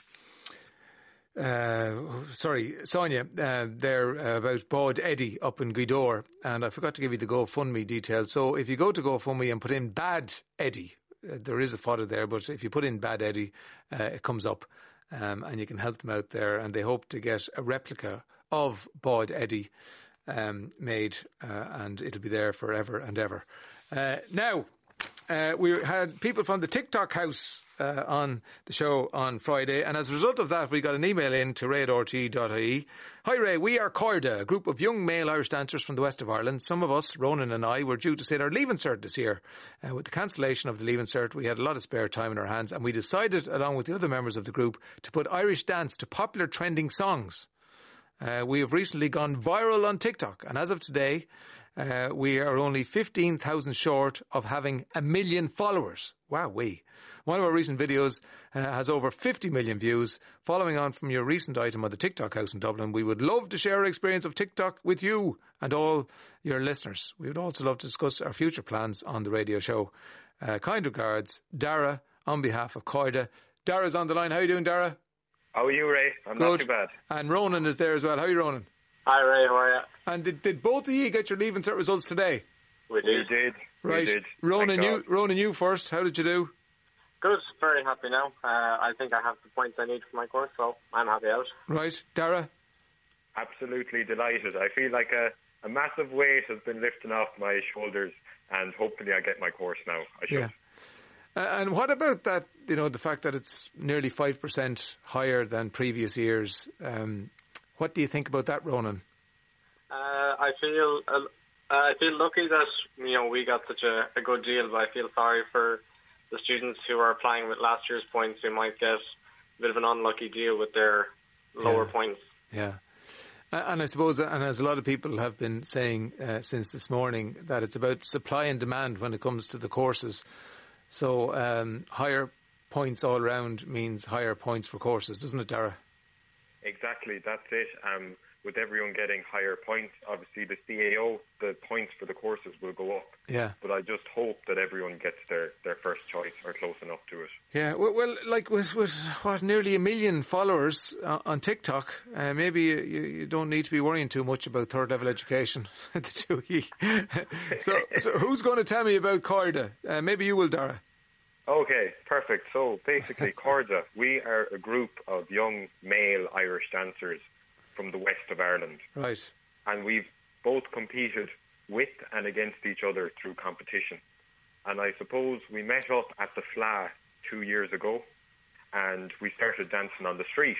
Uh, sorry, Sonia, uh, there uh, about Bod Eddie up in Gweedore, and I forgot to give you the GoFundMe details. So if you go to GoFundMe and put in Bad Eddie, uh, there is a photo there, but if you put in Bad Eddie, uh, it comes up, um, and you can help them out there. And they hope to get a replica of Bod Eddie um, made, uh, and it'll be there forever and ever. Uh, now, uh, we had people from the TikTok house Uh, on the show on Friday, and as a result of that we got an email in to ray at r t e dot i e. Hi Ray, we are Corda, a group of young male Irish dancers from the west of Ireland. Some of us, Ronan and I, were due to sit our Leaving Cert this year. Uh, with the cancellation of the Leaving Cert, we had a lot of spare time in our hands, and we decided, along with the other members of the group, to put Irish dance to popular trending songs. Uh, we have recently gone viral on TikTok, and as of today, uh, we are only fifteen thousand short of having a million followers. Wow-wee. One of our recent videos uh, has over fifty million views. Following on from your recent item on the TikTok house in Dublin, we would love to share our experience of TikTok with you and all your listeners. We would also love to discuss our future plans on the radio show. Uh, kind regards, Dara, on behalf of Corda. Dara's on the line. How are you doing, Dara? How are you, Ray? I'm Good. not too bad. And Ronan is there as well. How are you, Ronan? Hi, Ray. How are you? And did, did both of you get your Leaving Cert results today? We did. We did. Right. We did. Ronan, you, Ronan, you first. How did you do? Good. Very happy now. Uh, I think I have the points I need for my course, so I'm happy out. Right. Dara? Absolutely delighted. I feel like a a massive weight has been lifted off my shoulders, and hopefully I get my course now. I should. Yeah. Uh, and what about that, you know, the fact that it's nearly five percent higher than previous years? Um, what do you think about that, Ronan? Uh, I feel uh, I feel lucky that, you know, we got such a, a good deal, but I feel sorry for the students who are applying with last year's points who might get a bit of an unlucky deal with their lower yeah. points. Yeah. And I suppose, and as a lot of people have been saying uh, since this morning, that it's about supply and demand when it comes to the courses. So um, higher points all around means higher points for courses, doesn't it, Dara? Exactly, that's it. Um, with everyone getting higher points, obviously the C A O, the points for the courses will go up. Yeah. But I just hope that everyone gets their, their first choice or close enough to it. Yeah, well, well like with, with what, nearly a million followers uh, on TikTok, uh, maybe you, you don't need to be worrying too much about third level education, the two of you. so, so who's going to tell me about Corda? Uh, maybe you will, Dara. Okay, perfect. So basically, Corda, we are a group of young male Irish dancers from the west of Ireland. Right. And we've both competed with and against each other through competition. And I suppose we met up at the F L A two years ago, and we started dancing on the street.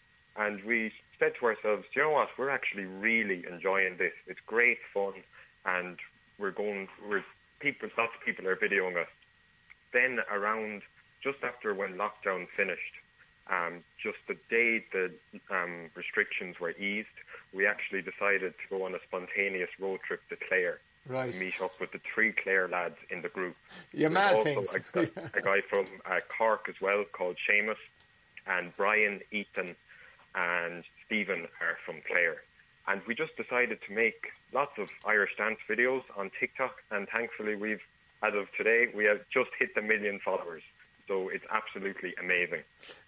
And we said to ourselves, you know what, we're actually really enjoying this. It's great fun, and we're going, we're people, lots of people are videoing us. Then around, just after when lockdown finished, um, just the day the um, restrictions were eased, we actually decided to go on a spontaneous road trip to Clare. Right. To meet up with the three Clare lads in the group. You're There's mad also things. a, a guy from uh, Cork as well called Seamus, and Brian, Ethan and Stephen are from Clare. And we just decided to make lots of Irish dance videos on TikTok, and thankfully we've, as of today, we have just hit the million followers. So it's absolutely amazing.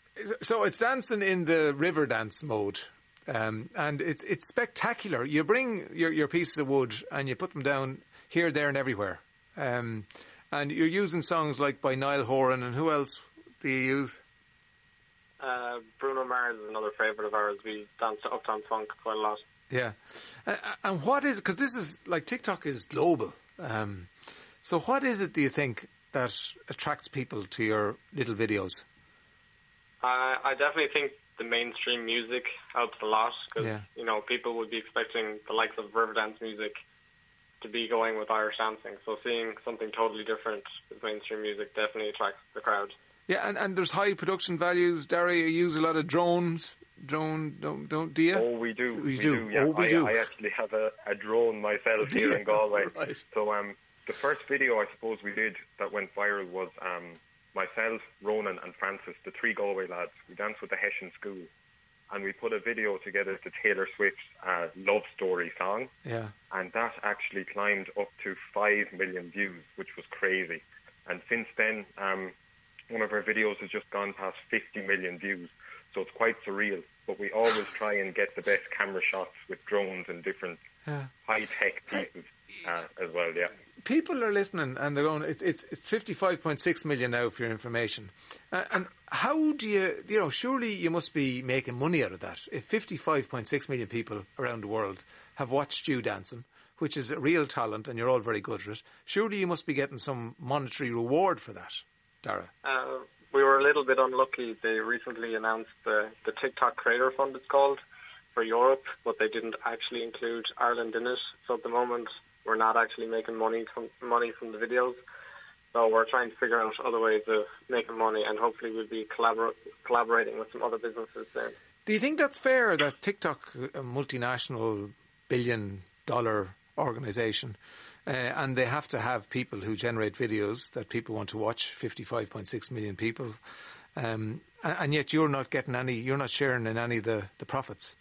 So it's dancing in the river dance mode, um, and it's it's spectacular. You bring your, your pieces of wood and you put them down here, there and everywhere. Um, and you're using songs like by Niall Horan, and who else do you use? Uh, Bruno Mars is another favourite of ours. We dance to Uptown Funk quite a lot. Yeah. Uh, and what is, because this is, like, TikTok is global. Um, so what is it, do you think, that attracts people to your little videos? Uh, I definitely think the mainstream music helps a lot, because, Yeah. you know, people would be expecting the likes of Riverdance music to be going with Irish dancing. So seeing something totally different with mainstream music definitely attracts the crowd. Yeah, and, and there's high production values. Derry, you use a lot of drones. Drone, don't, don't do you? Oh, we do. We we do. do. Yeah. Oh, we I, do. I actually have a, a drone myself Do here you? in Galway. Right. So um, the first video I suppose we did that went viral was um, myself, Ronan and Francis, the three Galway lads. We danced with the Hessian School, and we put a video together to Taylor Swift's uh, Love Story song. Yeah. And that actually climbed up to five million views, which was crazy. And since then, um, one of our videos has just gone past fifty million views. So it's quite surreal. But we always try and get the best camera shots with drones and different Yeah. high-tech pieces uh, as well, yeah. People are listening and they're going, it's it's, it's fifty-five point six million now for your information. Uh, and how do you, you know, surely you must be making money out of that. If fifty-five point six million people around the world have watched you dancing, which is a real talent and you're all very good at it, surely you must be getting some monetary reward for that, Dara. Uh, we were a little bit unlucky. They recently announced the, the TikTok Creator Fund, it's called, for Europe, but they didn't actually include Ireland in it. So at the moment, we're not actually making money from, money from the videos. So we're trying to figure out other ways of making money, and hopefully we'll be collabor- collaborating with some other businesses soon. Do you think that's fair that TikTok, a multinational billion dollar organisation, uh, and they have to have people who generate videos that people want to watch, fifty-five point six million people, um, and, and yet you're not getting any, you're not sharing in any of the, the profits?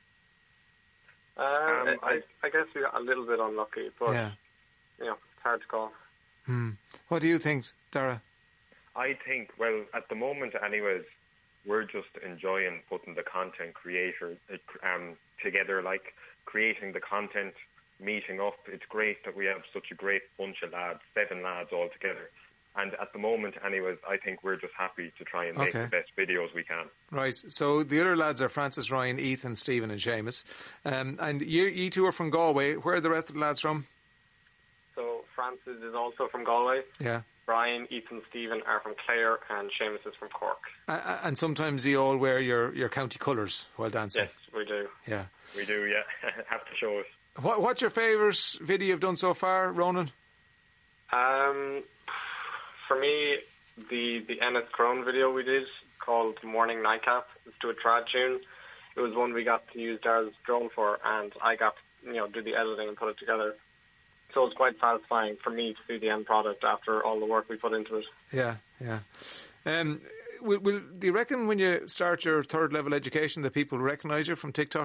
Uh, um, I, I guess we got a little bit unlucky, but yeah. you know, it's hard to call. Hmm. What do you think, Dara? I think, well, at the moment anyways, we're just enjoying putting the content creator um, together, like creating the content, meeting up. It's great that we have such a great bunch of lads, seven lads all together. And at the moment, anyways, I think we're just happy to try and make Okay. the best videos we can. Right. So the other lads are Francis, Ryan, Ethan, Stephen and Seamus. Um, and you, you two are from Galway. Where are the rest of the lads from? So Francis is also from Galway. Yeah. Brian, Ethan, Stephen are from Clare, and Seamus is from Cork. Uh, and sometimes you all wear your, your county colours while dancing. Yes, we do. Yeah. We do, yeah. Have to show us. What, what's your favourite video you've done so far, Ronan? Um, for me, the the Ennis Crone video we did called Morning Nightcap. It's to a trad tune. It was one we got to use Dar's drone for, and I got to, you know, do the editing and put it together. So it's quite satisfying for me to see the end product after all the work we put into it. Yeah, yeah. Um, will, will, do you reckon when you start your third level education that people recognise you from TikTok?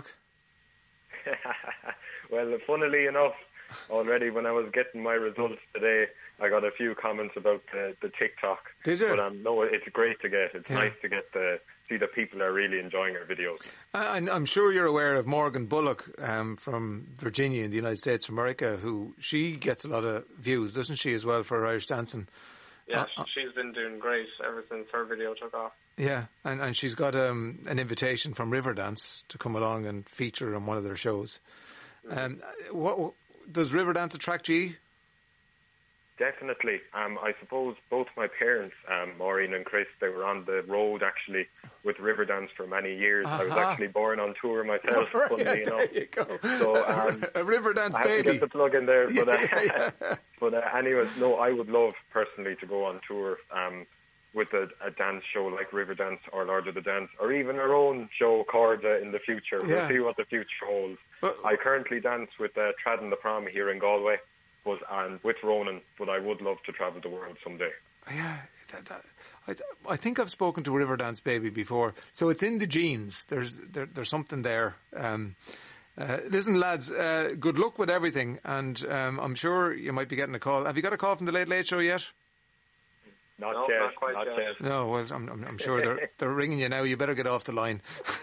Well, funnily enough, already when I was getting my results today, I got a few comments about the, the TikTok. Did you? But um, no, it's great to get. It's Yeah. nice to get the see that people are really enjoying our videos. I, I'm sure you're aware of Morgan Bullock um, from Virginia in the United States of America, who she gets a lot of views, doesn't she, as well, for her Irish dancing? Yeah, Uh, she's been doing great ever since her video took off. Yeah, and, and she's got um, an invitation from Riverdance to come along and feature on one of their shows. Um, what, what does Riverdance attract you? Definitely. Um, I suppose both my parents, um, Maureen and Chris, they were on the road actually with Riverdance for many years. I was Uh-huh. actually born on tour myself, Right, funnily yeah, enough. there you go. So, um, A Riverdance I have baby. to get the plug in there. But, uh, Yeah, yeah. but uh, anyways, no, I would love personally to go on tour um, with a, a dance show like Riverdance or Lord of the Dance, or even our own show, Corda, in the future. Yeah. We'll see what the future holds. I currently dance with uh, Trad and the Prom here in Galway, but and with Ronan, but I would love to travel the world someday. Yeah, that, that, I, I think I've spoken to Riverdance Baby before. So it's in the genes. There's there, there's something there. Um, uh, listen, lads, uh, good luck with everything. And um, I'm sure you might be getting a call. Have you got a call from the Late Late Show yet? Not No, yet. not quite not yet. yet. No, well, I'm, I'm, I'm sure they're they're ringing you now. You better get off the line.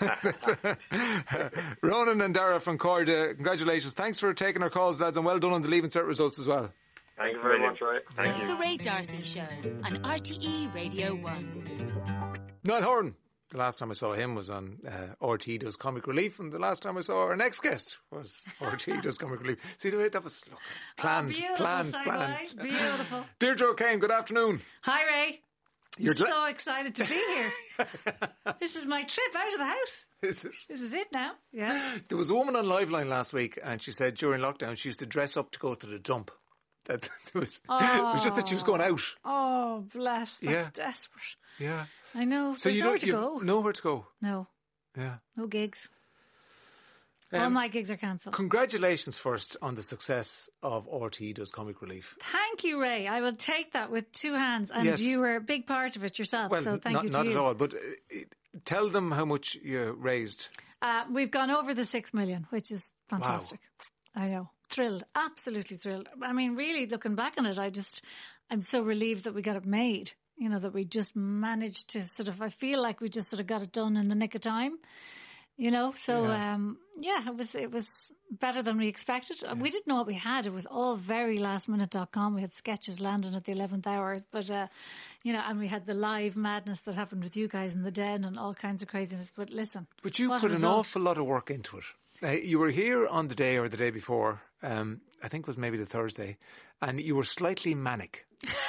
Ronan and Dara from Corda, congratulations. Thanks for taking our calls, lads, and well done on the Leaving Cert results as well. Thank you very much, Ray. Thank you. The Ray Darcy Show on R T E Radio one. Niall Horan. The last time I saw him was on uh, R T E Does Comic Relief, and the last time I saw our next guest was R T E Does Comic Relief. See the way that was look, planned, oh, beautiful planned, segue. planned. Beautiful. Deirdre O'Kane, good afternoon. Hi, Ray. You're I'm gla- so excited to be here. This is my trip out of the house. Is it? This is it now. Yeah. There was a woman on Liveline last week, and she said during lockdown she used to dress up to go to the dump. That it was, Oh. it was just that she was going out. Oh, bless. That's Yeah. desperate. Yeah. I know. So There's you nowhere don't to you've go. nowhere to go. No. Yeah. No gigs. All Um, my gigs are cancelled. Congratulations first on the success of R T E Does Comic Relief. Thank you, Ray. I will take that with two hands. And Yes. you were a big part of it yourself. Well, so thank not, you to not you. at all. But uh, tell them how much you raised. Uh, we've gone over the six million, which is fantastic. I know. Thrilled. Absolutely thrilled. I mean, really looking back on it, I just, I'm so relieved that we got it made. You know, that we just managed to sort of, I feel like we just sort of got it done in the nick of time. You know, so Yeah. um, yeah, it was it was better than we expected. We didn't know what we had. It was all very last minute dot com. We had sketches landing at the eleventh hour, but uh, you know, and we had the live madness that happened with you guys in the den and all kinds of craziness. But listen, But you what put a an result. awful lot of work into it. Uh, you were here on the day or the day before, um, I think it was maybe the Thursday, and you were slightly manic.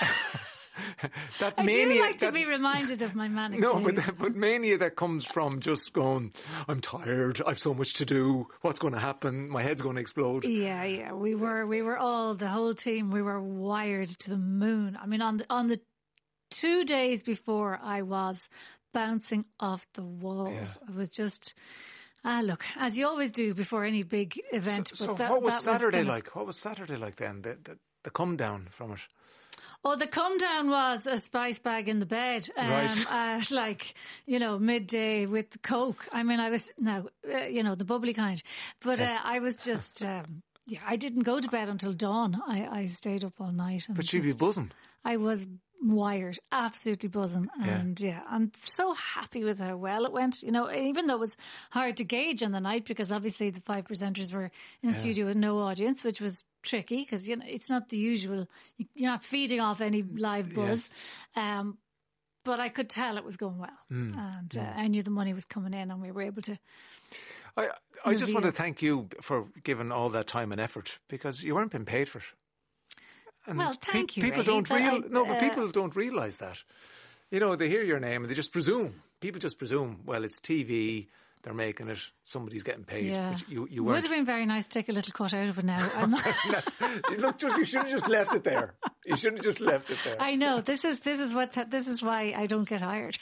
that I mania, do like to that- be reminded of my manic No, days. but, that, but mania that comes from just going, I'm tired, I've so much to do, what's going to happen, my head's going to explode. Yeah, yeah, we were, we were all, the whole team, we were wired to the moon. I mean, on the, on the two days before, I was bouncing off the walls. Yeah. I was just, ah, look, as you always do before any big event. So, but so that, what was that Saturday kinda- like? What was Saturday like then? The, the, the come down from it? Oh, the come down was a spice bag in the bed, um, Right. at like, you know, midday with the Coke. I mean, I was, no, uh, you know, the bubbly kind. But Yes. uh, I was just, um, yeah, I didn't go to bed until dawn. I, I stayed up all night. And But she'd be just- buzzing. I was wired, absolutely buzzing. Yeah. And yeah, I'm so happy with how well it went. You know, even though it was hard to gauge on the night because obviously the five presenters were in Yeah. studio with no audience, which was tricky because, you know, it's not the usual, you're not feeding off any live buzz. Um, but I could tell it was going well. Mm. And uh, Mm. I knew the money was coming in and we were able to. I, I just want to reveal. thank you for giving all that time and effort because you weren't being paid for it. And Well, thank you, People Ray, don't but real I- no, but uh, people don't realise that. You know, they hear your name and they just presume. People just presume. Well, it's T V. They're making it. Somebody's getting paid. Yeah. Which you you Would weren't. have been very nice to take a little cut out of it now. I'm not, Look, just, you should have just left it there. You should have just left it there. I know this is this is what this is why I don't get hired.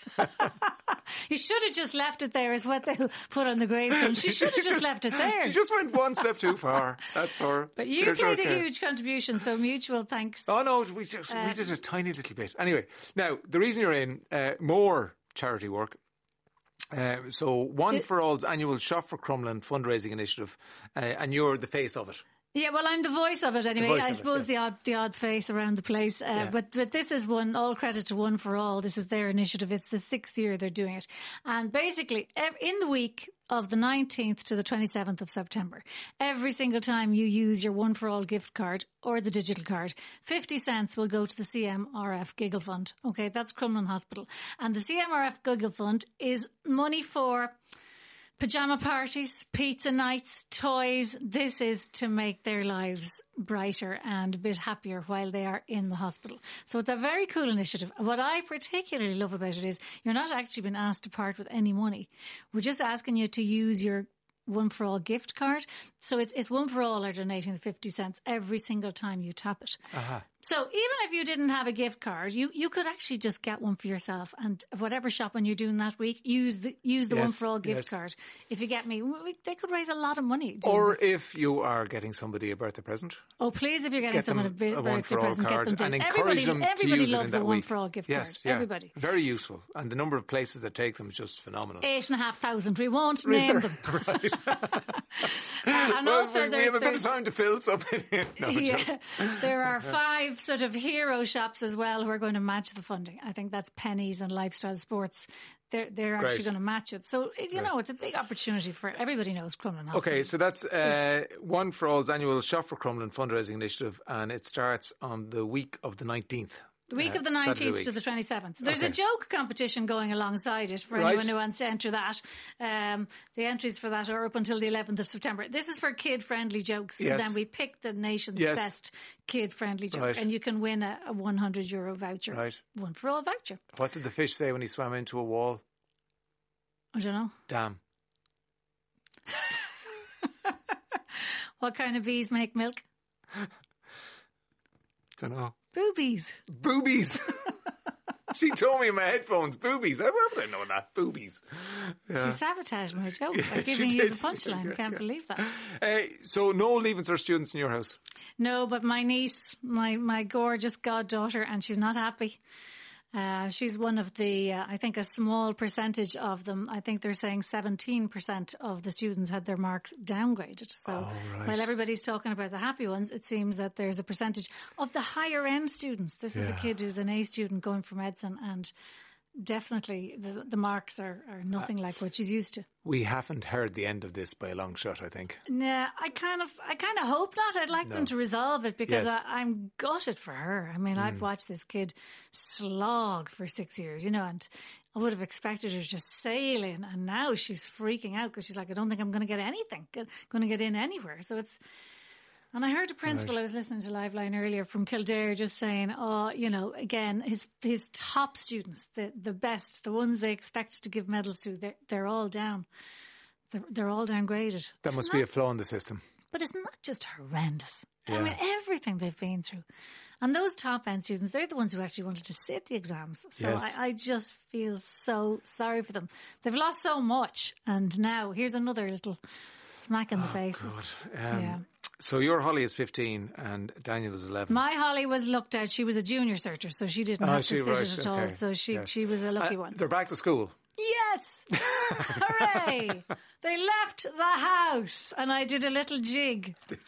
You should have just left it there, is what they'll put on the gravestone. She should have just, left it there. She just went one step too far. That's her. But you There's played her a care. huge contribution, so mutual thanks. Oh no, we just we Uh, did a tiny little bit. Anyway, now the reason you're in uh, more charity work. Uh, so One for All's annual Shop for Crumlin fundraising initiative, uh, and you're the face of it. Yeah, well, I'm the voice of it anyway. voice I of it, suppose yes. the odd the odd face around the place. Uh, Yeah. But but this is one, all credit to One for All. This is their initiative. It's the sixth year they're doing it. And basically, ev- in the week of the nineteenth to the twenty-seventh of September, every single time you use your One for All gift card or the digital card, fifty cents will go to the C M R F Giggle Fund. Okay, that's Crumlin Hospital. And the C M R F Giggle Fund is money for pyjama parties, pizza nights, toys. This is to make their lives brighter and a bit happier while they are in the hospital. So it's a very cool initiative. What I particularly love about it is you're not actually being asked to part with any money. We're just asking you to use your One for All gift card. So it's, it's One for All are donating the fifty cents every single time you tap it. Uh-huh. So even if you didn't have a gift card, you, you could actually just get one for yourself, and whatever shopping you're doing that week, use the use the Yes, One for All gift yes. card. If you get me, we, they could raise a lot of money. doing Or this. if you are getting somebody a birthday present. Oh, please, if you're getting Get them someone a, bit, a One birthday for All present, card get them and gifts. encourage Everybody, them to everybody use it in loves that a One week. for All gift Yes, card. yeah. Everybody. Very useful. And the number of places that take them is just phenomenal. Eight and a half thousand. We won't Is name there? them. Right. Uh, and well, also we, we there's- have a bit of there's- time to fill something in. No, I'm yeah, joking. there are five sort of hero shops as well who are going to match the funding. I think that's Pennies and Lifestyle Sports. They're they're Great. actually going to match it. So it, you Great. know, it's a big opportunity for everybody knows Crumlin Hospital. Okay, so that's uh, One for All's annual Shop for Crumlin fundraising initiative, and it starts on the week of the nineteenth. The week uh, of the Saturday nineteenth week. to the twenty-seventh. There's Okay. a joke competition going alongside it for Right. anyone who wants to enter that. Um, the entries for that are up until the eleventh of September. This is for kid-friendly jokes. Yes. And then we pick the nation's Yes. best kid-friendly joke. Right. And you can win a, a one hundred euro voucher. Right. One for All voucher. What did the fish say when he swam into a wall? I don't know. Damn. What kind of bees make milk? Don't know. Boobies. Boobies. She told me in my headphones, boobies. How would I know that? Boobies. Yeah. She sabotaged my joke Yeah, by she giving you the did. punchline. Yeah, Can't yeah. believe that. Uh, so no Leaving Cert students in your house? No, but my niece, my, my gorgeous goddaughter, and she's not happy. Uh, she's one of the, uh, I think a small percentage of them, I think they're saying seventeen percent of the students had their marks downgraded. So Oh, right. while everybody's talking about the happy ones, it seems that there's a percentage of the higher end students. This is a Yeah. kid who's an A student going for medicine, and definitely the, the marks are, are nothing like what she's used to. We haven't heard the end of this by a long shot, I think. Nah, I kind of, I kind of hope not. I'd like No. them to resolve it because Yes. I, I'm gutted for her. I mean, I've Mm. watched this kid slog for six years, you know, and I would have expected her to just sail in, and now she's freaking out because she's like, I don't think I'm going to get anything, going to get in anywhere. So it's. And I heard a principal, Right. I was listening to Liveline earlier from Kildare, just saying, oh, you know, again, his his top students, the, the best, the ones they expect to give medals to, they're, they're all down. They're, they're all downgraded. That Isn't must be a flaw in the system. But it's not just horrendous. Yeah. I mean, everything they've been through. And those top end students, they're the ones who actually wanted to sit the exams. So Yes. I, I just feel so sorry for them. They've lost so much. And now here's another little smack in the face. Good. Um, Yeah. So your Holly is fifteen and Daniel is eleven. My Holly was looked at. She was a junior searcher, so she didn't Oh, have she- to sit right, it at all. okay. So she, Yes. she was a lucky Uh, one. They're back to school. Yes! Hooray! They left the house and I did a little jig. Did you?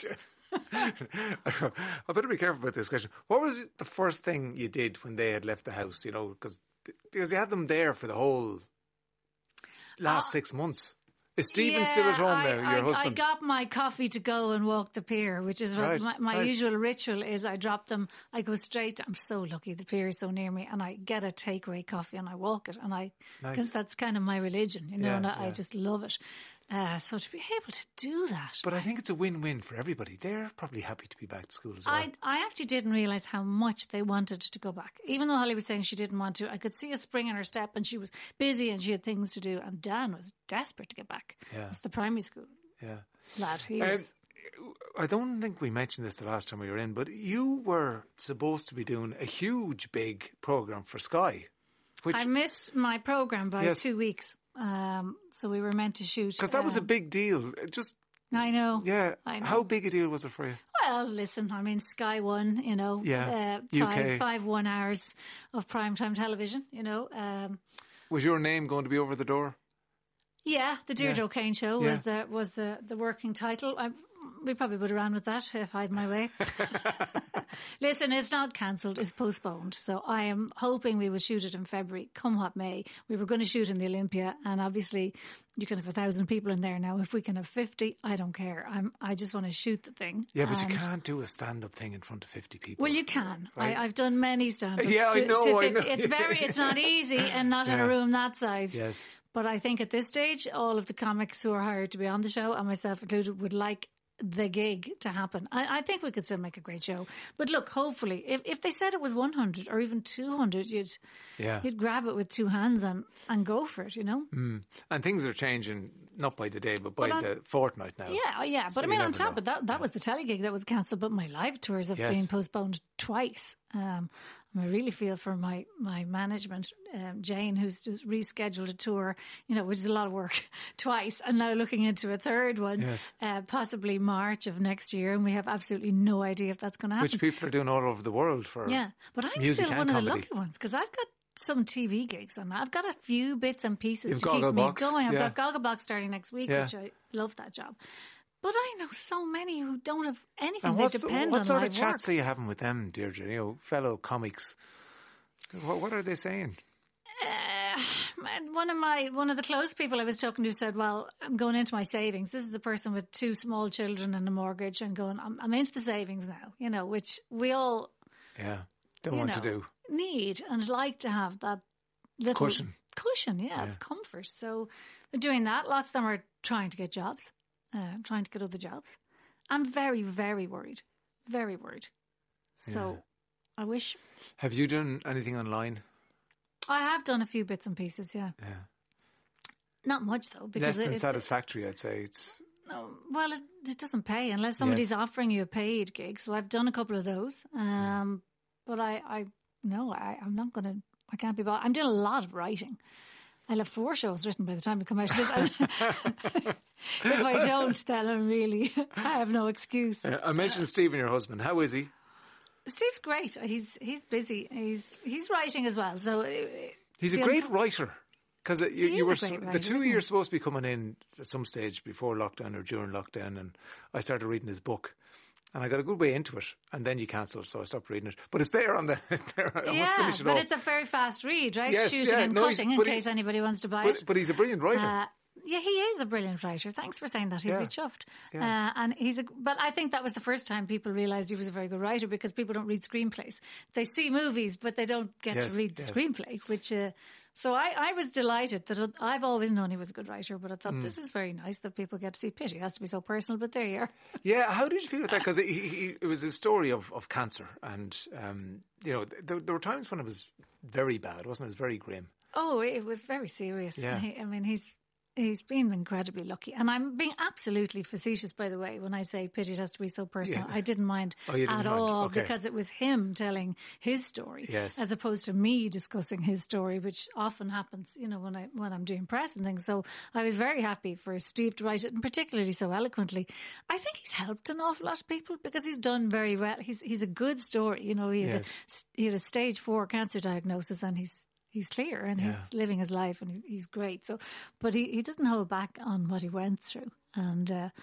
I better be careful about this question. What was the first thing you did when they had left the house? You know, because because you had them there for the whole last uh, six months. Is Stephen yeah, still at home I, now, your I, husband? I got my coffee to go and walk the pier, which is right, my, my right. usual ritual is I drop them, I go straight, I'm so lucky, the pier is so near me, and I get a takeaway coffee and I walk it, and I, nice. that's kind of my religion, you know, yeah, and I, yeah. I just love it. Uh, so to be able to do that. But I think it's a win-win for everybody. They're probably happy to be back to school as well. I, I actually didn't realise how much they wanted to go back. Even though Holly was saying she didn't want to, I could see a spring in her step and she was busy and she had things to do. And Dan was desperate to get back. Yeah. It's the primary school yeah. lad. He um, was... I don't think we mentioned this the last time we were in, but you were supposed to be doing a huge, big programme for Sky. Which, I missed my programme by yes. two weeks. Um, so we were meant to shoot. Because that um, was a big deal. Just I know. Yeah. I know. How big a deal was it for you? Well, listen, I mean, Sky One, you know, yeah. uh, five, five one hours of primetime television, you know. Um, was your name going to be over the door? Yeah, the Deirdre yeah. O'Kane Show yeah. was the was the, the working title. I, we probably would have ran with that if I had my way. Listen, it's not cancelled, it's postponed. So I am hoping we will shoot it in February, come what may. We were going to shoot in the Olympia, and obviously you can have a thousand people in there now. If we can have fifty, I don't care. I'm, I just want to shoot the thing. Yeah, but you can't do a stand-up thing in front of fifty people. Well, you can. Right? I, I've done many stand-ups. Yeah, to, I know, to I fifty. know. It's very, it's not easy, and not yeah. in a room that size. Yes. But I think at this stage, all of the comics who are hired to be on the show, and myself included, would like the gig to happen. I, I think we could still make a great show. But look, hopefully, if if they said it was one hundred or even two hundred, you'd yeah. you'd grab it with two hands and, and go for it, you know? Mm. And things are changing, not by the day, but by but on, the fortnight now. Yeah, yeah. So but I mean, on know. top of that, that yeah. was the tele gig that was cancelled, but my live tours have yes. been postponed twice. Um, I really feel for my, my management, um, Jane, who's just rescheduled a tour, you know, which is a lot of work, twice, and now looking into a third one, yes. uh, possibly March of next year, and we have absolutely no idea if that's going to happen. Which people are doing all over the world for yeah, but I'm music still one and of the comedy. lucky ones, because I've got some T V gigs on that. I've got a few bits and pieces You've to keep Gogglebox. me going. I've yeah. got Gogglebox starting next week, yeah. which I love that job. But I know so many who don't have anything. And they what's, depend what on sort live of chats work. are you having with them, Deirdre? You know, fellow comics. What, what are they saying? Uh, one of my one of the close people I was talking to said, "Well, I'm going into my savings. This is a person with two small children and a mortgage, and going, I'm, I'm into the savings now. You know, which we all yeah don't want know, to do need and like to have that little cushion, cushion, yeah, yeah. of comfort. So they're doing that. Lots of them are trying to get jobs, uh, trying to get other jobs. I'm very, very worried, very worried. So yeah. I wish. Have you done anything online? I have done a few bits and pieces, yeah. Yeah. Not much though, because less than it's satisfactory. I'd say it's. No, well, it, it doesn't pay unless somebody's yes. offering you a paid gig. So I've done a couple of those, um, but I, I no, I, I'm not going to. I can't be bothered. I'm doing a lot of writing. I'll have four shows written by the time we come out of this. If I don't, then I'm really, I have no excuse. Uh, I mentioned Stephen, your husband. How is he? Steve's great. He's he's busy. He's he's writing as well. So he's a great writer. Because you, you were writer, the two of you are supposed to be coming in at some stage before lockdown or during lockdown, and I started reading his book, and I got a good way into it, and then you cancelled, so I stopped reading it. But it's there on the. It's there. I yeah, must finish it but off. it's a very fast read, right? Yes, Shooting yeah, and no, cutting, in he, case anybody wants to buy but, it. But he's a brilliant writer. Uh, yeah, he is a brilliant writer. Thanks for saying that. He'd yeah. be chuffed. Yeah. Uh, and he's a. But I think that was the first time people realised he was a very good writer, because people don't read screenplays. They see movies, but they don't get yes, to read the yes. screenplay. Which, uh, so I, I was delighted that I've always known he was a good writer, but I thought Mm. this is very nice that people get to see Pity. It has to be so personal, but there you are. Yeah, how did you feel with that? Because it, it was a story of, of cancer, and um, you know, there, there were times when it was very bad, wasn't it? It was very grim. Oh, it was very serious. Yeah. I, I mean, he's he's been incredibly lucky. And I'm being absolutely facetious, by the way, when I say Pity it has to be so personal. Yeah. I didn't mind oh, you didn't at mind. all, okay. because it was him telling his story, yes. as opposed to me discussing his story, which often happens, you know, when I when I'm doing press and things. So I was very happy for Steve to write it, and particularly so eloquently. I think he's helped an awful lot of people, because he's done very well. He's he's a good story. You know, he had, yes. a, he had a stage four cancer diagnosis, and he's He's clear, and yeah. he's living his life, and he's great. So, but he, he doesn't hold back on what he went through. And uh,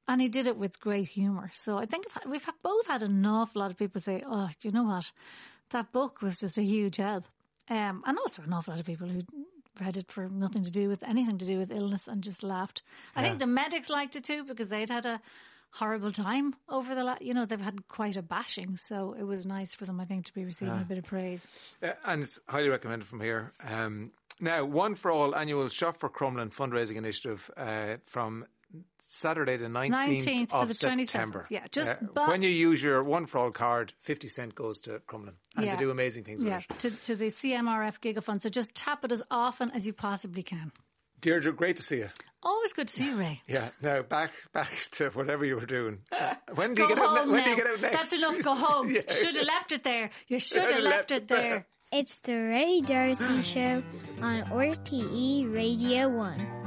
And he did it with great humour. So I think we've both had an awful lot of people say, oh, do you know what? That book was just a huge help. Um, and also an awful lot of people who read it for nothing to do with anything to do with illness and just laughed. I yeah. think the medics liked it too because they'd had a horrible time over the, la- you know, they've had quite a bashing. So it was nice for them, I think, to be receiving yeah. a bit of praise. Yeah, and it's highly recommended from here. Um, now, One for All annual Shop for Crumlin fundraising initiative uh, from Saturday the nineteenth, nineteenth of to the September. Yeah, just uh, when you use your One for All card, fifty cent goes to Crumlin, and yeah. they do amazing things yeah. with it. To, to the C M R F Gigafund. So just tap it as often as you possibly can. Deirdre, great to see you. Always good to see you, Ray. Yeah. Now back back to whatever you were doing. Uh, when do you get out? When do you get out next? That's enough. Go home. yeah. Should have left it there. You should have left, left it there. It's the Ray D'Arcy Show on R T E Radio one.